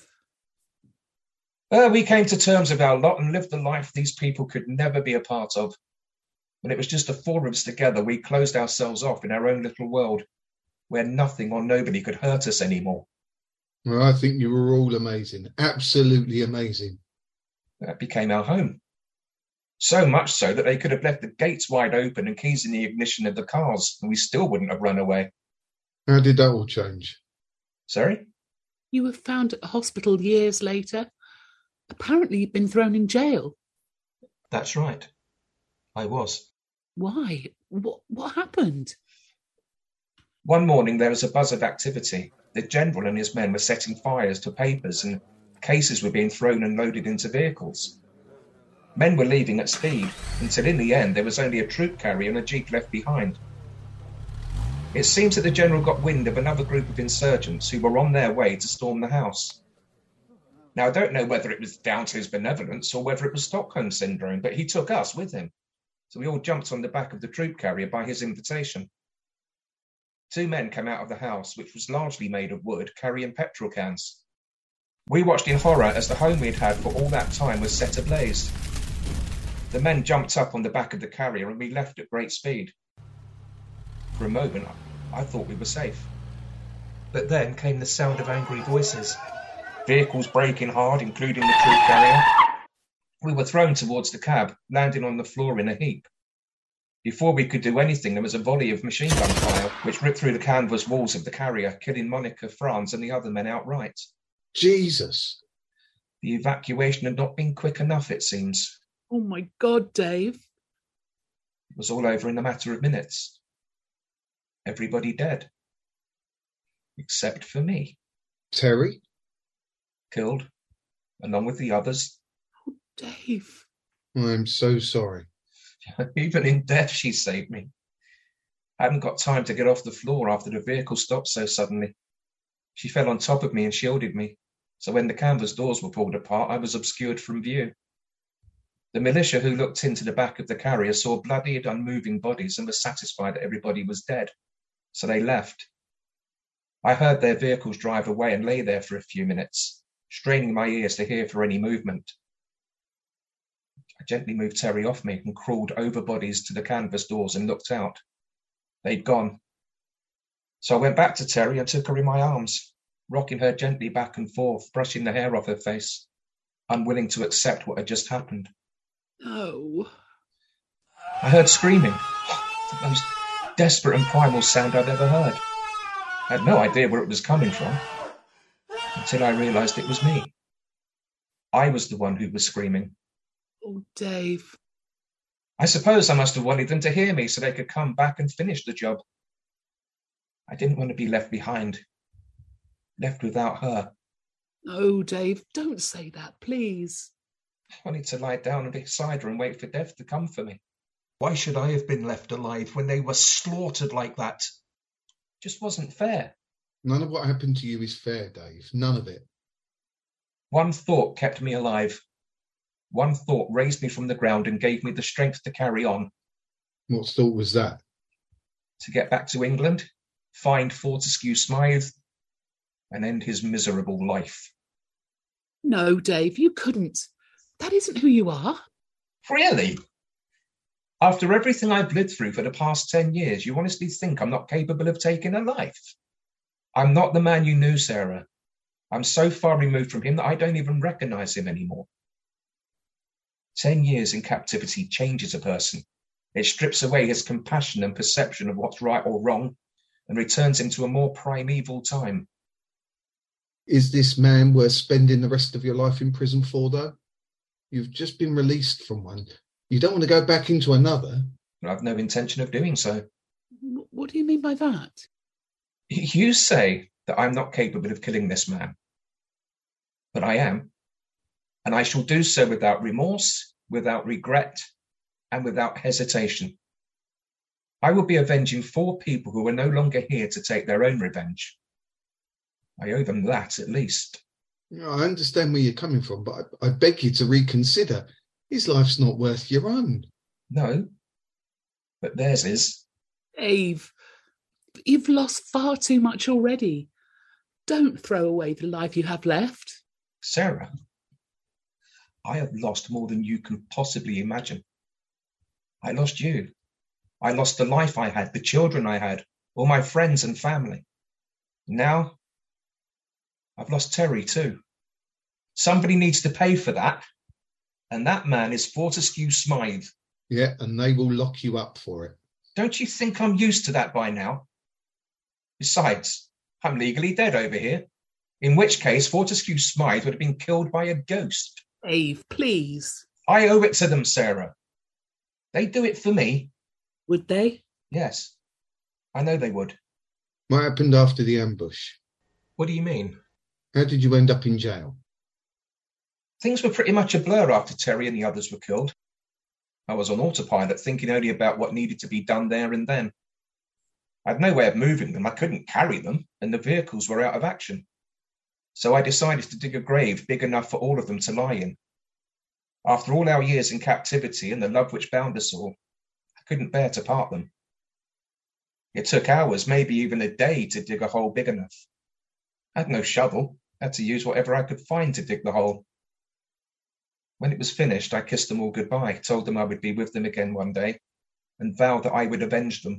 We came to terms with our lot and lived the life these people could never be a part of. When it was just the four of us together, we closed ourselves off in our own little world, where nothing or nobody could hurt us anymore. Well, I think you were all amazing. Absolutely amazing. That became our home. So much so that they could have left the gates wide open and keys in the ignition of the cars, and we still wouldn't have run away. How did that all change? Sorry? You were found at a hospital years later. Apparently you'd been thrown in jail. That's right. I was. Why? What happened? One morning there was a buzz of activity. The general and his men were setting fires to papers, and cases were being thrown and loaded into vehicles. Men were leaving at speed, until in the end there was only a troop carrier and a jeep left behind. It seems that the general got wind of another group of insurgents who were on their way to storm the house. Now, I don't know whether it was down to his benevolence or whether it was Stockholm Syndrome, but he took us with him. So we all jumped on the back of the troop carrier by his invitation. Two men came out of the house, which was largely made of wood, carrying petrol cans. We watched in horror as the home we'd had for all that time was set ablaze. The men jumped up on the back of the carrier and we left at great speed. For a moment, I thought we were safe. But then came the sound of angry voices. Vehicles braking hard, including the troop carrier. We were thrown towards the cab, landing on the floor in a heap. Before we could do anything, there was a volley of machine gun fire, which ripped through the canvas walls of the carrier, killing Monica, Franz, and the other men outright. Jesus. The evacuation had not been quick enough, it seems. Oh, my God, Dave. It was all over in a matter of minutes. Everybody dead. Except for me. Terry? Killed, along with the others. Oh, Dave. I'm so sorry. Even in death, she saved me. I hadn't got time to get off the floor after the vehicle stopped so suddenly. She fell on top of me and shielded me, so when the canvas doors were pulled apart, I was obscured from view. The militia who looked into the back of the carrier saw bloodied, unmoving bodies and were satisfied that everybody was dead, so they left. I heard their vehicles drive away and lay there for a few minutes, straining my ears to hear for any movement. I gently moved Terry off me and crawled over bodies to the canvas doors and looked out. They'd gone. So I went back to Terry and took her in my arms, rocking her gently back and forth, brushing the hair off her face, unwilling to accept what had just happened. No. I heard screaming, the most desperate and primal sound I'd ever heard. I had no idea where it was coming from, until I realised it was me. I was the one who was screaming. Oh, Dave. I suppose I must have wanted them to hear me so they could come back and finish the job. I didn't want to be left behind, left without her. No, Dave, don't say that, please. I wanted to lie down beside her and wait for death to come for me. Why should I have been left alive when they were slaughtered like that? It just wasn't fair. None of what happened to you is fair, Dave. None of it. One thought kept me alive. One thought raised me from the ground and gave me the strength to carry on. What thought was that? To get back to England, find Fortescue Smythe, and end his miserable life. No, Dave, you couldn't. That isn't who you are. Really? After everything I've lived through for the past 10 years, you honestly think I'm not capable of taking a life? I'm not the man you knew, Sarah. I'm so far removed from him that I don't even recognize him anymore. 10 years in captivity changes a person. It strips away his compassion and perception of what's right or wrong and returns him to a more primeval time. Is this man worth spending the rest of your life in prison for, though? You've just been released from one. You don't want to go back into another. I've no intention of doing so. What do you mean by that? You say that I'm not capable of killing this man. But I am. And I shall do so without remorse, without regret, and without hesitation. I will be avenging 4 people who are no longer here to take their own revenge. I owe them that, at least. I understand where you're coming from, but I beg you to reconsider. His life's not worth your own. No, but theirs is. Dave, you've lost far too much already. Don't throw away the life you have left. Sarah, I have lost more than you can possibly imagine. I lost you. I lost the life I had, the children I had, all my friends and family. Now, I've lost Terry too. Somebody needs to pay for that. And that man is Fortescue Smythe. Yeah, and they will lock you up for it. Don't you think I'm used to that by now? Besides, I'm legally dead over here. In which case, Fortescue Smythe would have been killed by a ghost. Dave, please. I owe it to them, Sarah. They do it for me. Would they? Yes, I know they would. What happened after the ambush? What do you mean? How did you end up in jail? Things were pretty much a blur after Terry and the others were killed. I was on autopilot, thinking only about what needed to be done there and then. I had no way of moving them. I couldn't carry them, and the vehicles were out of action. So I decided to dig a grave big enough for all of them to lie in. After all our years in captivity and the love which bound us all, I couldn't bear to part them. It took hours, maybe even a day, to dig a hole big enough. I had no shovel, had to use whatever I could find to dig the hole. When it was finished, I kissed them all goodbye, told them I would be with them again one day, and vowed that I would avenge them.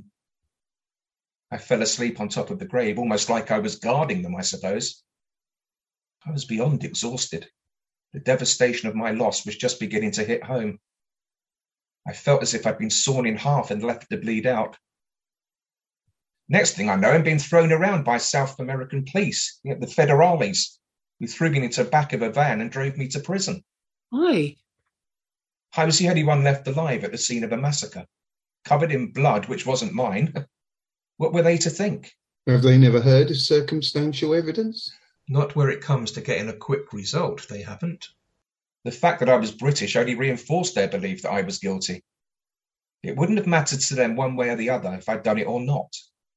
I fell asleep on top of the grave, almost like I was guarding them, I suppose. I was beyond exhausted. The devastation of my loss was just beginning to hit home. I felt as if I'd been sawn in half and left to bleed out. Next thing I know, I'm being thrown around by South American police, the federales, who threw me into the back of a van and drove me to prison. Why? I was the only one left alive at the scene of a massacre, covered in blood which wasn't mine. What were they to think? Have they never heard of circumstantial evidence? Not where it comes to getting a quick result, they haven't. The fact that I was British only reinforced their belief that I was guilty. It wouldn't have mattered to them one way or the other if I'd done it or not.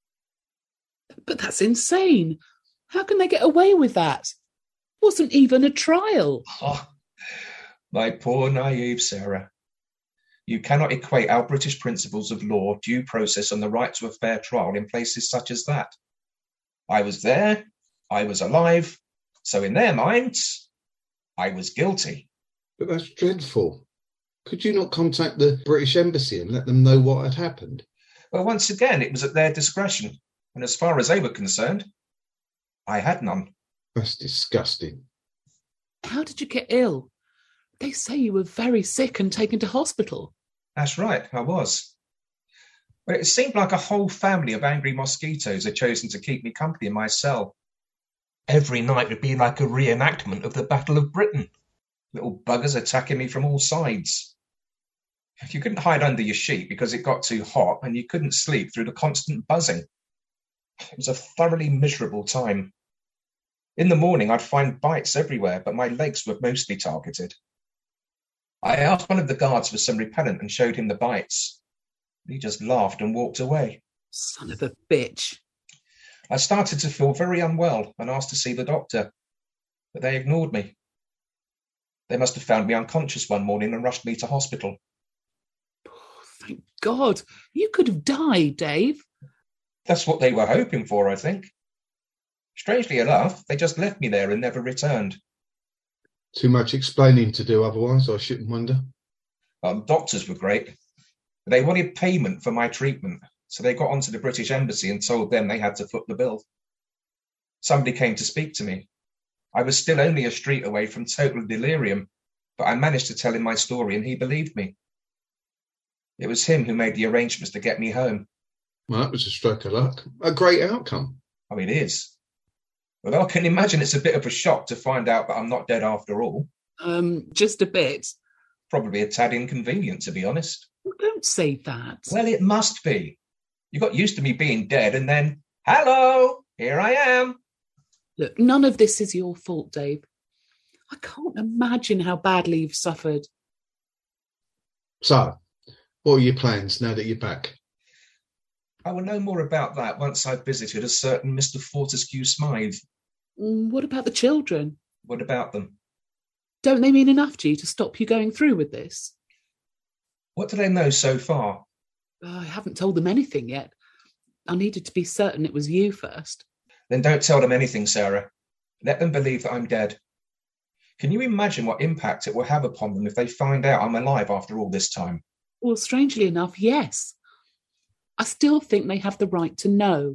But that's insane. How can they get away with that? It wasn't even a trial. Oh, my poor naive Sarah. You cannot equate our British principles of law, due process, and the right to a fair trial in places such as that. I was there, I was alive, so in their minds, I was guilty. But that's dreadful. Could you not contact the British Embassy and let them know what had happened? Well, once again, it was at their discretion, and as far as they were concerned, I had none. That's disgusting. How did you get ill? They say you were very sick and taken to hospital. That's right, I was. But it seemed like a whole family of angry mosquitoes had chosen to keep me company in my cell. Every night would be like a reenactment of the Battle of Britain. Little buggers attacking me from all sides. You couldn't hide under your sheet because it got too hot, and you couldn't sleep through the constant buzzing. It was a thoroughly miserable time. In the morning, I'd find bites everywhere, but my legs were mostly targeted. I asked one of the guards for some repellent and showed him the bites. He just laughed and walked away. Son of a bitch. I started to feel very unwell and asked to see the doctor, but they ignored me. They must have found me unconscious one morning and rushed me to hospital. Poor Thank God. You could have died, Dave. That's what they were hoping for, I think. Strangely enough, they just left me there and never returned. Too much explaining to do otherwise, I shouldn't wonder. Doctors were great. They wanted payment for my treatment, so they got onto the British Embassy and told them they had to foot the bill. Somebody came to speak to me. I was still only a street away from total delirium, but I managed to tell him my story and he believed me. It was him who made the arrangements to get me home. Well, that was a stroke of luck. A great outcome. Oh, it is. Well, I can imagine it's a bit of a shock to find out that I'm not dead after all. Just a bit. Probably a tad inconvenient, to be honest. Well, don't say that. Well, it must be. You got used to me being dead and then, hello, here I am. Look, none of this is your fault, Dave. I can't imagine how badly you've suffered. So, what are your plans now that you're back? I will know more about that once I've visited a certain Mr. Fortescue Smythe. What about the children? What about them? Don't they mean enough to you to stop you going through with this? What do they know so far? I haven't told them anything yet. I needed to be certain it was you first. Then don't tell them anything, Sarah. Let them believe that I'm dead. Can you imagine what impact it will have upon them if they find out I'm alive after all this time? Well, strangely enough, yes. I still think they have the right to know.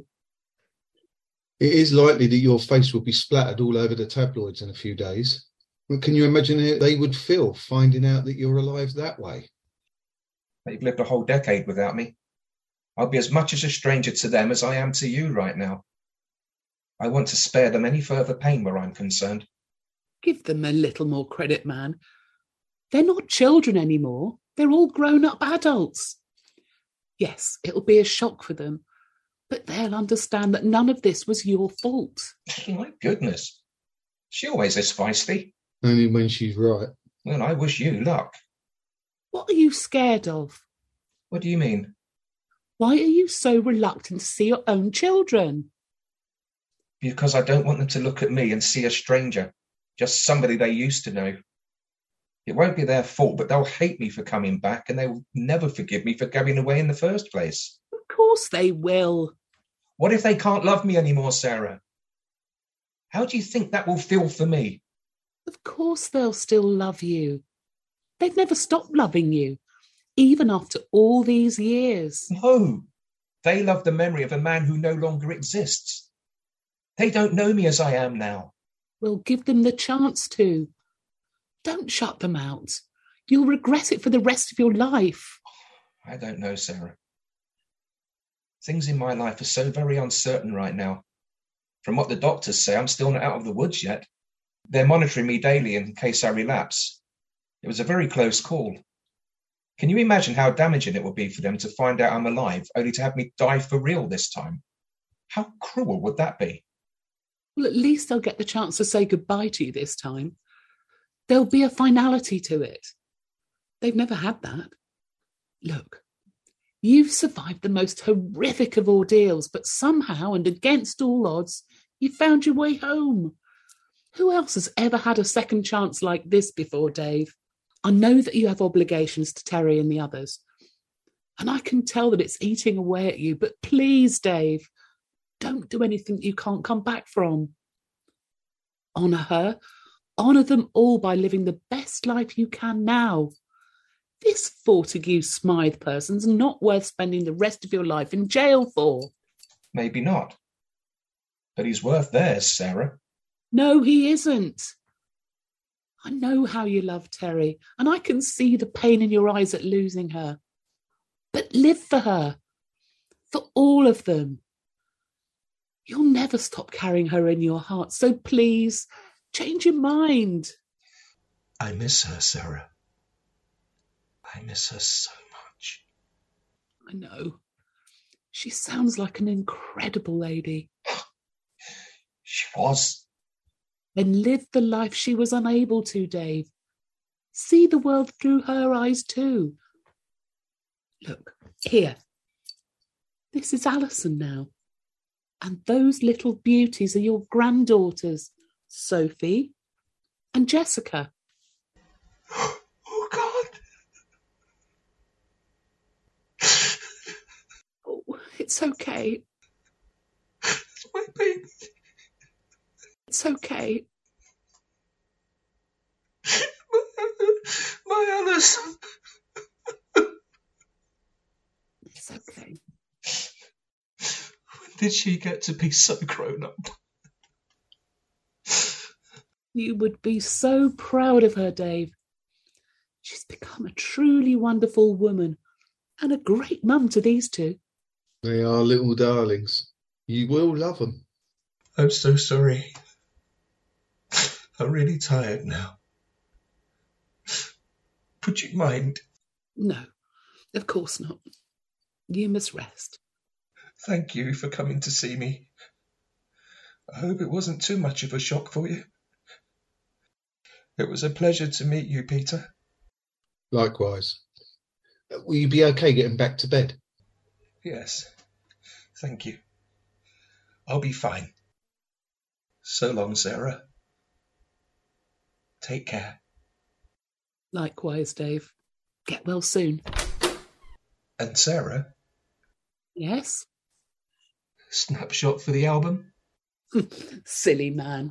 It is likely that your face will be splattered all over the tabloids in a few days. Well, can you imagine how they would feel finding out that you're alive that way? They've lived a whole decade without me. I'll be as much as a stranger to them as I am to you right now. I want to spare them any further pain where I'm concerned. Give them a little more credit, man. They're not children anymore. They're all grown-up adults. Yes, it'll be a shock for them, but they'll understand that none of this was your fault. My goodness. She always is feisty. Only when she's right. Well, I wish you luck. What are you scared of? What do you mean? Why are you so reluctant to see your own children? Because I don't want them to look at me and see a stranger, just somebody they used to know. It won't be their fault, but they'll hate me for coming back and they will never forgive me for going away in the first place. Of course they will. What if they can't love me anymore, Sarah? How do you think that will feel for me? Of course they'll still love you. They've never stopped loving you, even after all these years. No, they love the memory of a man who no longer exists. They don't know me as I am now. Well, give them the chance to. Don't shut them out. You'll regret it for the rest of your life. I don't know, Sarah. Things in my life are so very uncertain right now. From what the doctors say, I'm still not out of the woods yet. They're monitoring me daily in case I relapse. It was a very close call. Can you imagine how damaging it would be for them to find out I'm alive, only to have me die for real this time? How cruel would that be? Well, at least they'll get the chance to say goodbye to you this time. There'll be a finality to it. They've never had that. Look, you've survived the most horrific of ordeals, but somehow and against all odds, you found your way home. Who else has ever had a second chance like this before, Dave? I know that you have obligations to Terry and the others, and I can tell that it's eating away at you, but please, Dave, don't do anything you can't come back from. Honour her. Honour them all by living the best life you can now. This Fortescue Smythe person's not worth spending the rest of your life in jail for. Maybe not. But he's worth theirs, Sarah. No, he isn't. I know how you love Terry, and I can see the pain in your eyes at losing her. But live for her. For all of them. You'll never stop carrying her in your heart, so please, change your mind. I miss her, Sarah. I miss her so much. I know. She sounds like an incredible lady. She was. Then live the life she was unable to, Dave. See the world through her eyes too. Look, here. This is Alison now. And those little beauties are your granddaughters, Sophie and Jessica. Oh, God. It's okay. It's my baby. It's okay. My Alice. It's okay. When did she get to be so grown up? You would be so proud of her, Dave. She's become a truly wonderful woman and a great mum to these two. They are little darlings. You will love them. I'm so sorry. I'm really tired now. Would you mind? No, of course not. You must rest. Thank you for coming to see me. I hope it wasn't too much of a shock for you. It was a pleasure to meet you, Peter. Likewise. Will you be okay getting back to bed? Yes, thank you. I'll be fine. So long, Sarah. Take care. Likewise, Dave. Get well soon. And Sarah? Yes? Snapshot for the album? Silly man.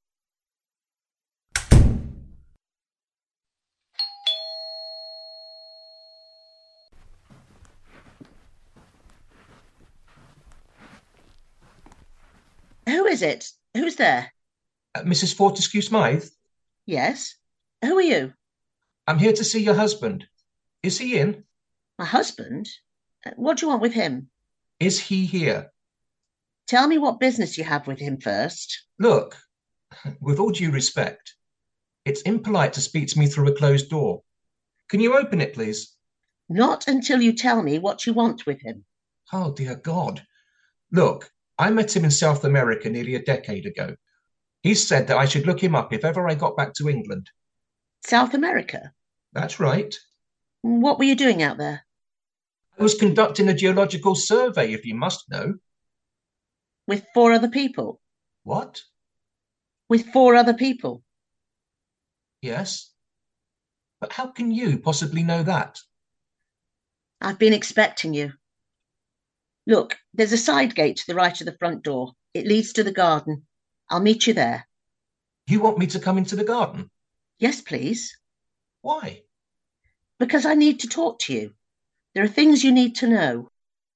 Who is it? Who's there? Mrs. Fortescue Smythe? Yes. Who are you? I'm here to see your husband. Is he in? My husband? What do you want with him? Is he here? Tell me what business you have with him first. Look, with all due respect, it's impolite to speak to me through a closed door. Can you open it, please? Not until you tell me what you want with him. Oh, dear God. Look, I met him in South America nearly a decade ago. He said that I should look him up if ever I got back to England. South America? That's right. What were you doing out there? I was conducting a geological survey, if you must know. With 4 other people? What? With 4 other people? Yes. But how can you possibly know that? I've been expecting you. Look, there's a side gate to the right of the front door. It leads to the garden. I'll meet you there. You want me to come into the garden? Yes, please. Why? Because I need to talk to you. There are things you need to know.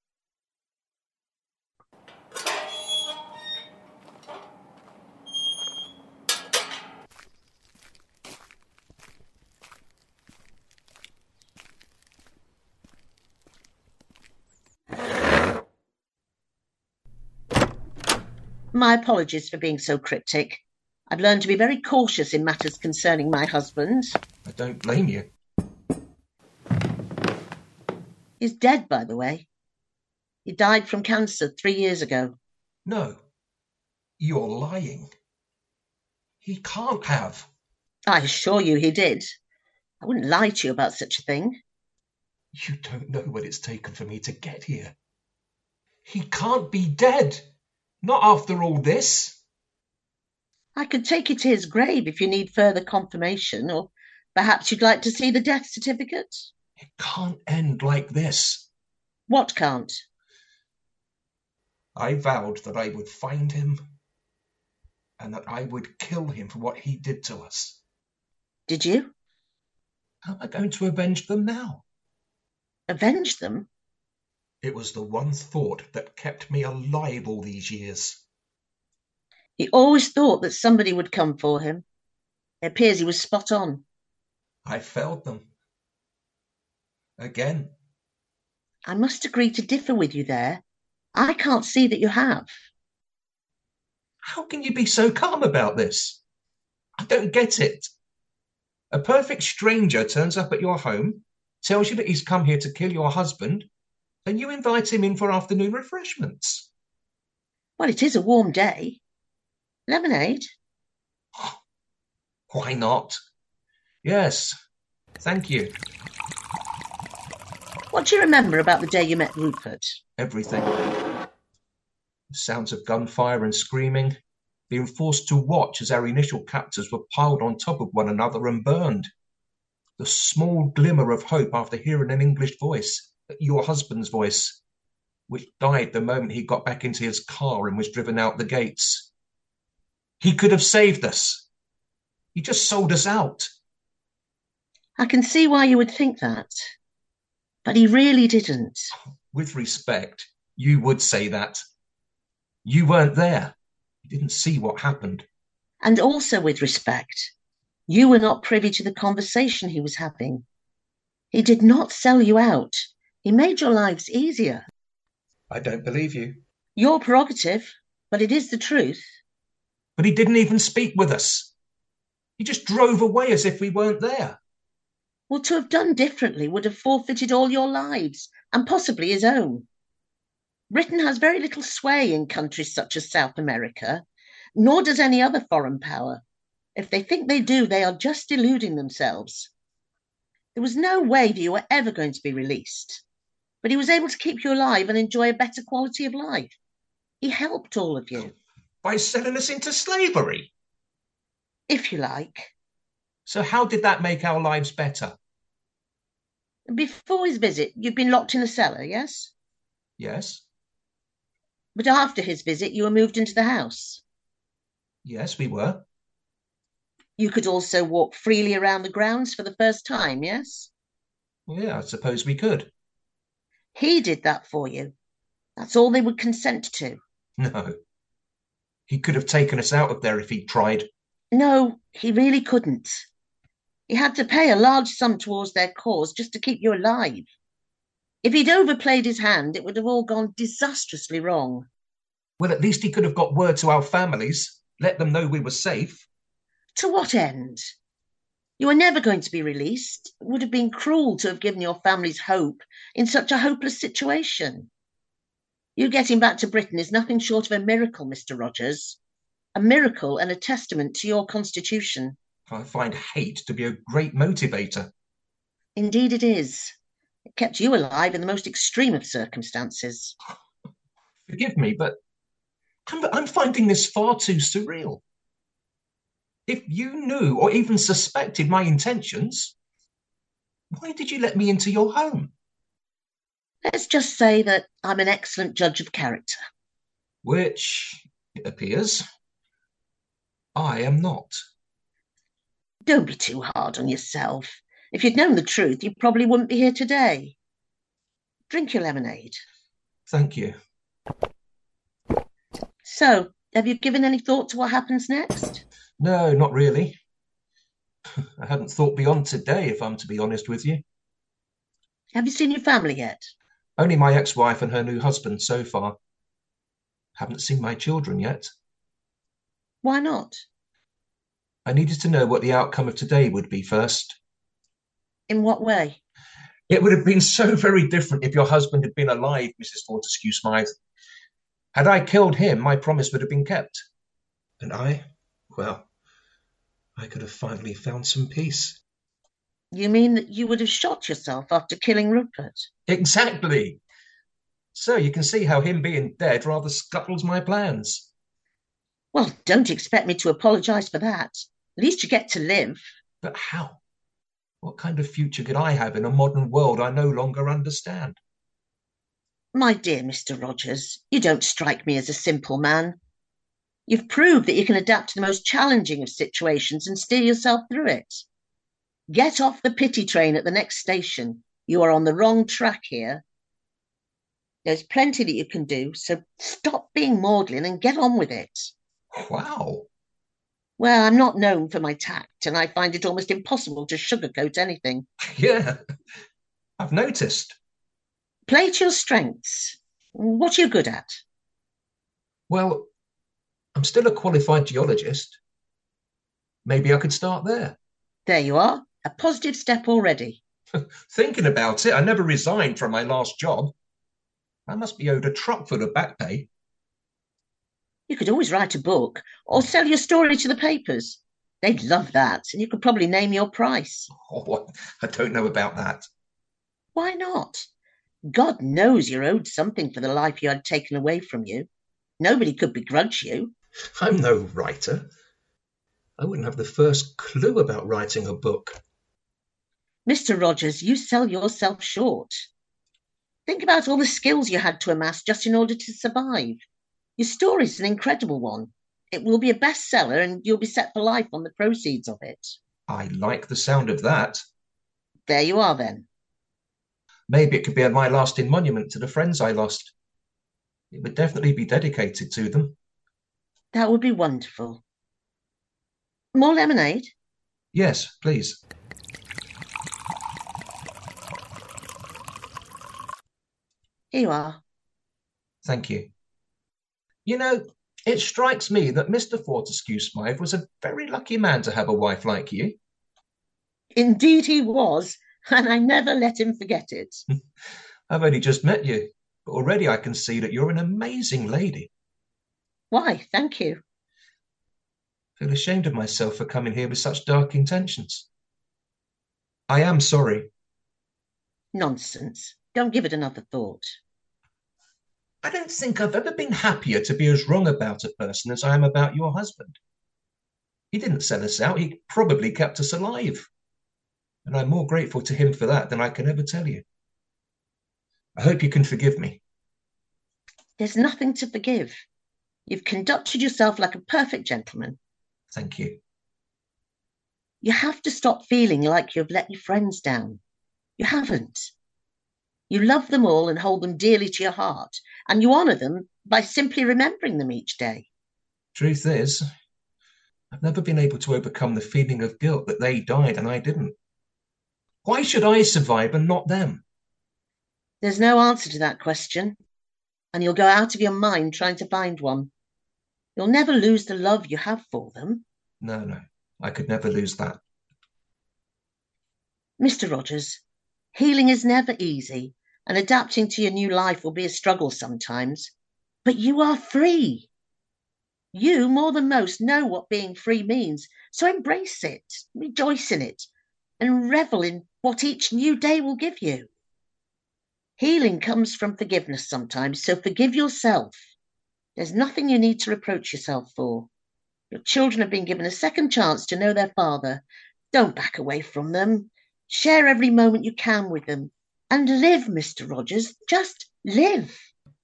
My apologies for being so cryptic. I've learned to be very cautious in matters concerning my husband. I don't blame you. He's dead, by the way. He died from cancer 3 years ago. No, you're lying. He can't have. I assure you he did. I wouldn't lie to you about such a thing. You don't know what it's taken for me to get here. He can't be dead. Not after all this. I could take you to his grave if you need further confirmation, or perhaps you'd like to see the death certificate. It can't end like this. What can't? I vowed that I would find him and that I would kill him for what he did to us. Did you? How am I going to avenge them now? Avenge them? It was the one thought that kept me alive all these years. He always thought that somebody would come for him. It appears he was spot on. I failed them. Again. I must agree to differ with you there. I can't see that you have. How can you be so calm about this? I don't get it. A perfect stranger turns up at your home, tells you that he's come here to kill your husband, and you invite him in for afternoon refreshments. Well, it is a warm day. Lemonade? Why not? Yes, thank you. What do you remember about the day you met Rupert? Everything. The sounds of gunfire and screaming, being forced to watch as our initial captors were piled on top of one another and burned. The small glimmer of hope after hearing an English voice, your husband's voice. which died the moment he got back into his car and was driven out the gates. He could have saved us. He just sold us out. I can see why you would think that. But he really didn't. With respect, you would say that. You weren't there. You didn't see what happened. And also with respect, you were not privy to the conversation he was having. He did not sell you out. He made your lives easier. I don't believe you. Your prerogative, but it is the truth. But he didn't even speak with us. He just drove away as if we weren't there. Well, to have done differently would have forfeited all your lives, and possibly his own. Britain has very little sway in countries such as South America, nor does any other foreign power. If they think they do, they are just deluding themselves. There was no way that you were ever going to be released, but he was able to keep you alive and enjoy a better quality of life. He helped all of you. By selling us into slavery? If you like. So how did that make our lives better? Before his visit, you'd been locked in a cellar, yes? Yes. But after his visit, you were moved into the house. Yes, we were. You could also walk freely around the grounds for the first time, yes? Yeah, I suppose we could. He did that for you. That's all they would consent to. No. He could have taken us out of there if he'd tried. No, he really couldn't. He had to pay a large sum towards their cause just to keep you alive. If he'd overplayed his hand, it would have all gone disastrously wrong. Well, at least he could have got word to our families, let them know we were safe. To what end? You were never going to be released. It would have been cruel to have given your families hope in such a hopeless situation. You getting back to Britain is nothing short of a miracle, Mr. Rogers. A miracle and a testament to your constitution. I find hate to be a great motivator. Indeed it is. It kept you alive in the most extreme of circumstances. Forgive me, but I'm finding this far too surreal. If you knew or even suspected my intentions, why did you let me into your home? Let's just say that I'm an excellent judge of character. Which, it appears, I am not. Don't be too hard on yourself. If you'd known the truth, you probably wouldn't be here today. Drink your lemonade. Thank you. So, have you given any thought to what happens next? No, not really. I hadn't thought beyond today, if I'm to be honest with you. Have you seen your family yet? Only my ex-wife and her new husband so far. Haven't seen my children yet. Why not? I needed to know what the outcome of today would be first. In what way? It would have been so very different if your husband had been alive, Mrs. Fortescue Smythe. Had I killed him, my promise would have been kept. And I could have finally found some peace. You mean that you would have shot yourself after killing Rupert? Exactly. So you can see how him being dead rather scuttles my plans. Well, don't expect me to apologise for that. At least you get to live. But how? What kind of future could I have in a modern world I no longer understand? My dear Mr. Rogers, you don't strike me as a simple man. You've proved that you can adapt to the most challenging of situations and steer yourself through it. Get off the pity train at the next station. You are on the wrong track here. There's plenty that you can do, so stop being maudlin and get on with it. Wow. Well, I'm not known for my tact, and I find it almost impossible to sugarcoat anything. Yeah, I've noticed. Play to your strengths. What are you good at? Well, I'm still a qualified geologist. Maybe I could start there. There you are, a positive step already. Thinking about it, I never resigned from my last job. I must be owed a truck full of back pay. You could always write a book or sell your story to the papers. They'd love that, and you could probably name your price. Oh, I don't know about that. Why not? God knows you're owed something for the life you had taken away from you. Nobody could begrudge you. I'm no writer. I wouldn't have the first clue about writing a book. Mr. Rogers, you sell yourself short. Think about all the skills you had to amass just in order to survive. Your story's an incredible one. It will be a bestseller and you'll be set for life on the proceeds of it. I like the sound of that. There you are then. Maybe it could be my lasting monument to the friends I lost. It would definitely be dedicated to them. That would be wonderful. More lemonade? Yes, please. Here you are. Thank you. You know, it strikes me that Mr. Fortescue Smythe was a very lucky man to have a wife like you. Indeed he was, and I never let him forget it. I've only just met you, but already I can see that you're an amazing lady. Why, thank you. I feel ashamed of myself for coming here with such dark intentions. I am sorry. Nonsense. Don't give it another thought. I don't think I've ever been happier to be as wrong about a person as I am about your husband. He didn't sell us out. He probably kept us alive. And I'm more grateful to him for that than I can ever tell you. I hope you can forgive me. There's nothing to forgive. You've conducted yourself like a perfect gentleman. Thank you. You have to stop feeling like you've let your friends down. You haven't. You love them all and hold them dearly to your heart, and you honour them by simply remembering them each day. Truth is, I've never been able to overcome the feeling of guilt that they died and I didn't. Why should I survive and not them? There's no answer to that question, and you'll go out of your mind trying to find one. You'll never lose the love you have for them. No, I could never lose that. Mr. Rogers, healing is never easy, and adapting to your new life will be a struggle sometimes. But you are free. You, more than most, know what being free means, so embrace it, rejoice in it, and revel in what each new day will give you. Healing comes from forgiveness sometimes, so forgive yourself. There's nothing you need to reproach yourself for. Your children have been given a second chance to know their father. Don't back away from them. Share every moment you can with them. And live, Mr. Rogers. Just live.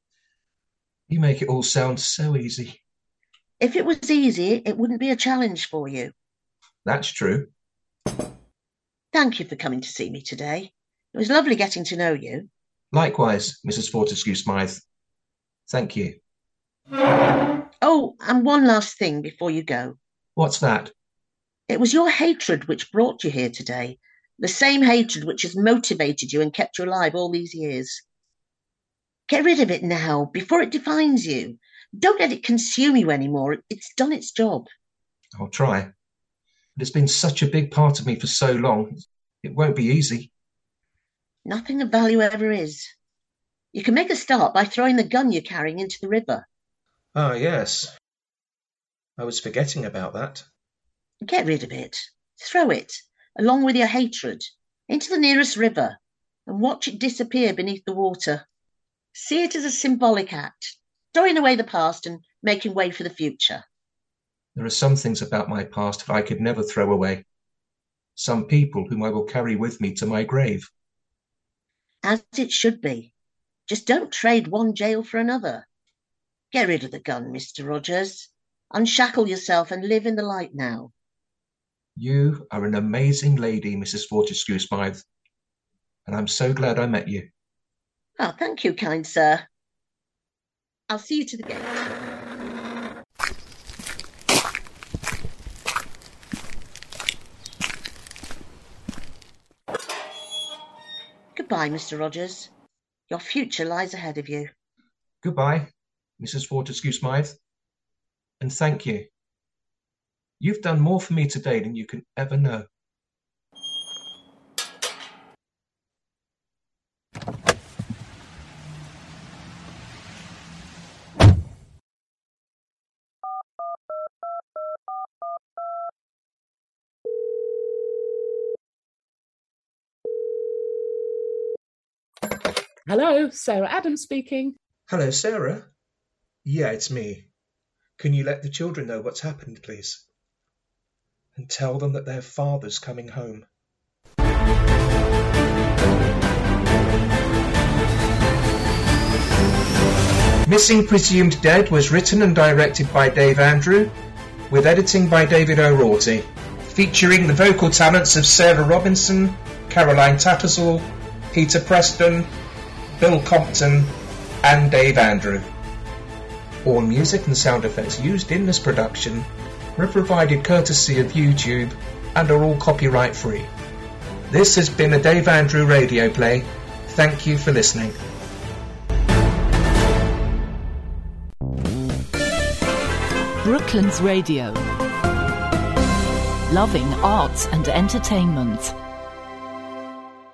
You make it all sound so easy. If it was easy, it wouldn't be a challenge for you. That's true. Thank you for coming to see me today. It was lovely getting to know you. Likewise, Mrs. Fortescue Smythe. Thank you. Oh, and one last thing before you go. What's that? It was your hatred which brought you here today. The same hatred which has motivated you and kept you alive all these years. Get rid of it now, before it defines you. Don't let it consume you anymore. It's done its job. I'll try. But it's been such a big part of me for so long. It won't be easy. Nothing of value ever is. You can make a start by throwing the gun you're carrying into the river. Ah, yes. I was forgetting about that. Get rid of it. Throw it, along with your hatred, into the nearest river and watch it disappear beneath the water. See it as a symbolic act, throwing away the past and making way for the future. There are some things about my past that I could never throw away. Some people whom I will carry with me to my grave. As it should be. Just don't trade one jail for another. Get rid of the gun, Mr. Rogers. Unshackle yourself and live in the light now. You are an amazing lady, Mrs. Fortescue Smythe, and I'm so glad I met you. Oh, thank you, kind sir. I'll see you to the gate. Goodbye, Mr. Rogers. Your future lies ahead of you. Goodbye, Mrs. Fortescue Smythe, and thank you. You've done more for me today than you can ever know. Hello, Sarah Adams speaking. Hello, Sarah. Yeah, it's me. Can you let the children know what's happened, please? And tell them that their father's coming home. Missing Presumed Dead was written and directed by Dave Andrew, with editing by David O'Rourke, featuring the vocal talents of Sarah Robinson, Caroline Tattersall, Peter Preston, Bill Compton, and Dave Andrew. All music and sound effects used in this production were provided courtesy of YouTube and are all copyright free. This has been a Dave Andrew radio play. Thank you for listening. Brooklands Radio. Loving arts and entertainment.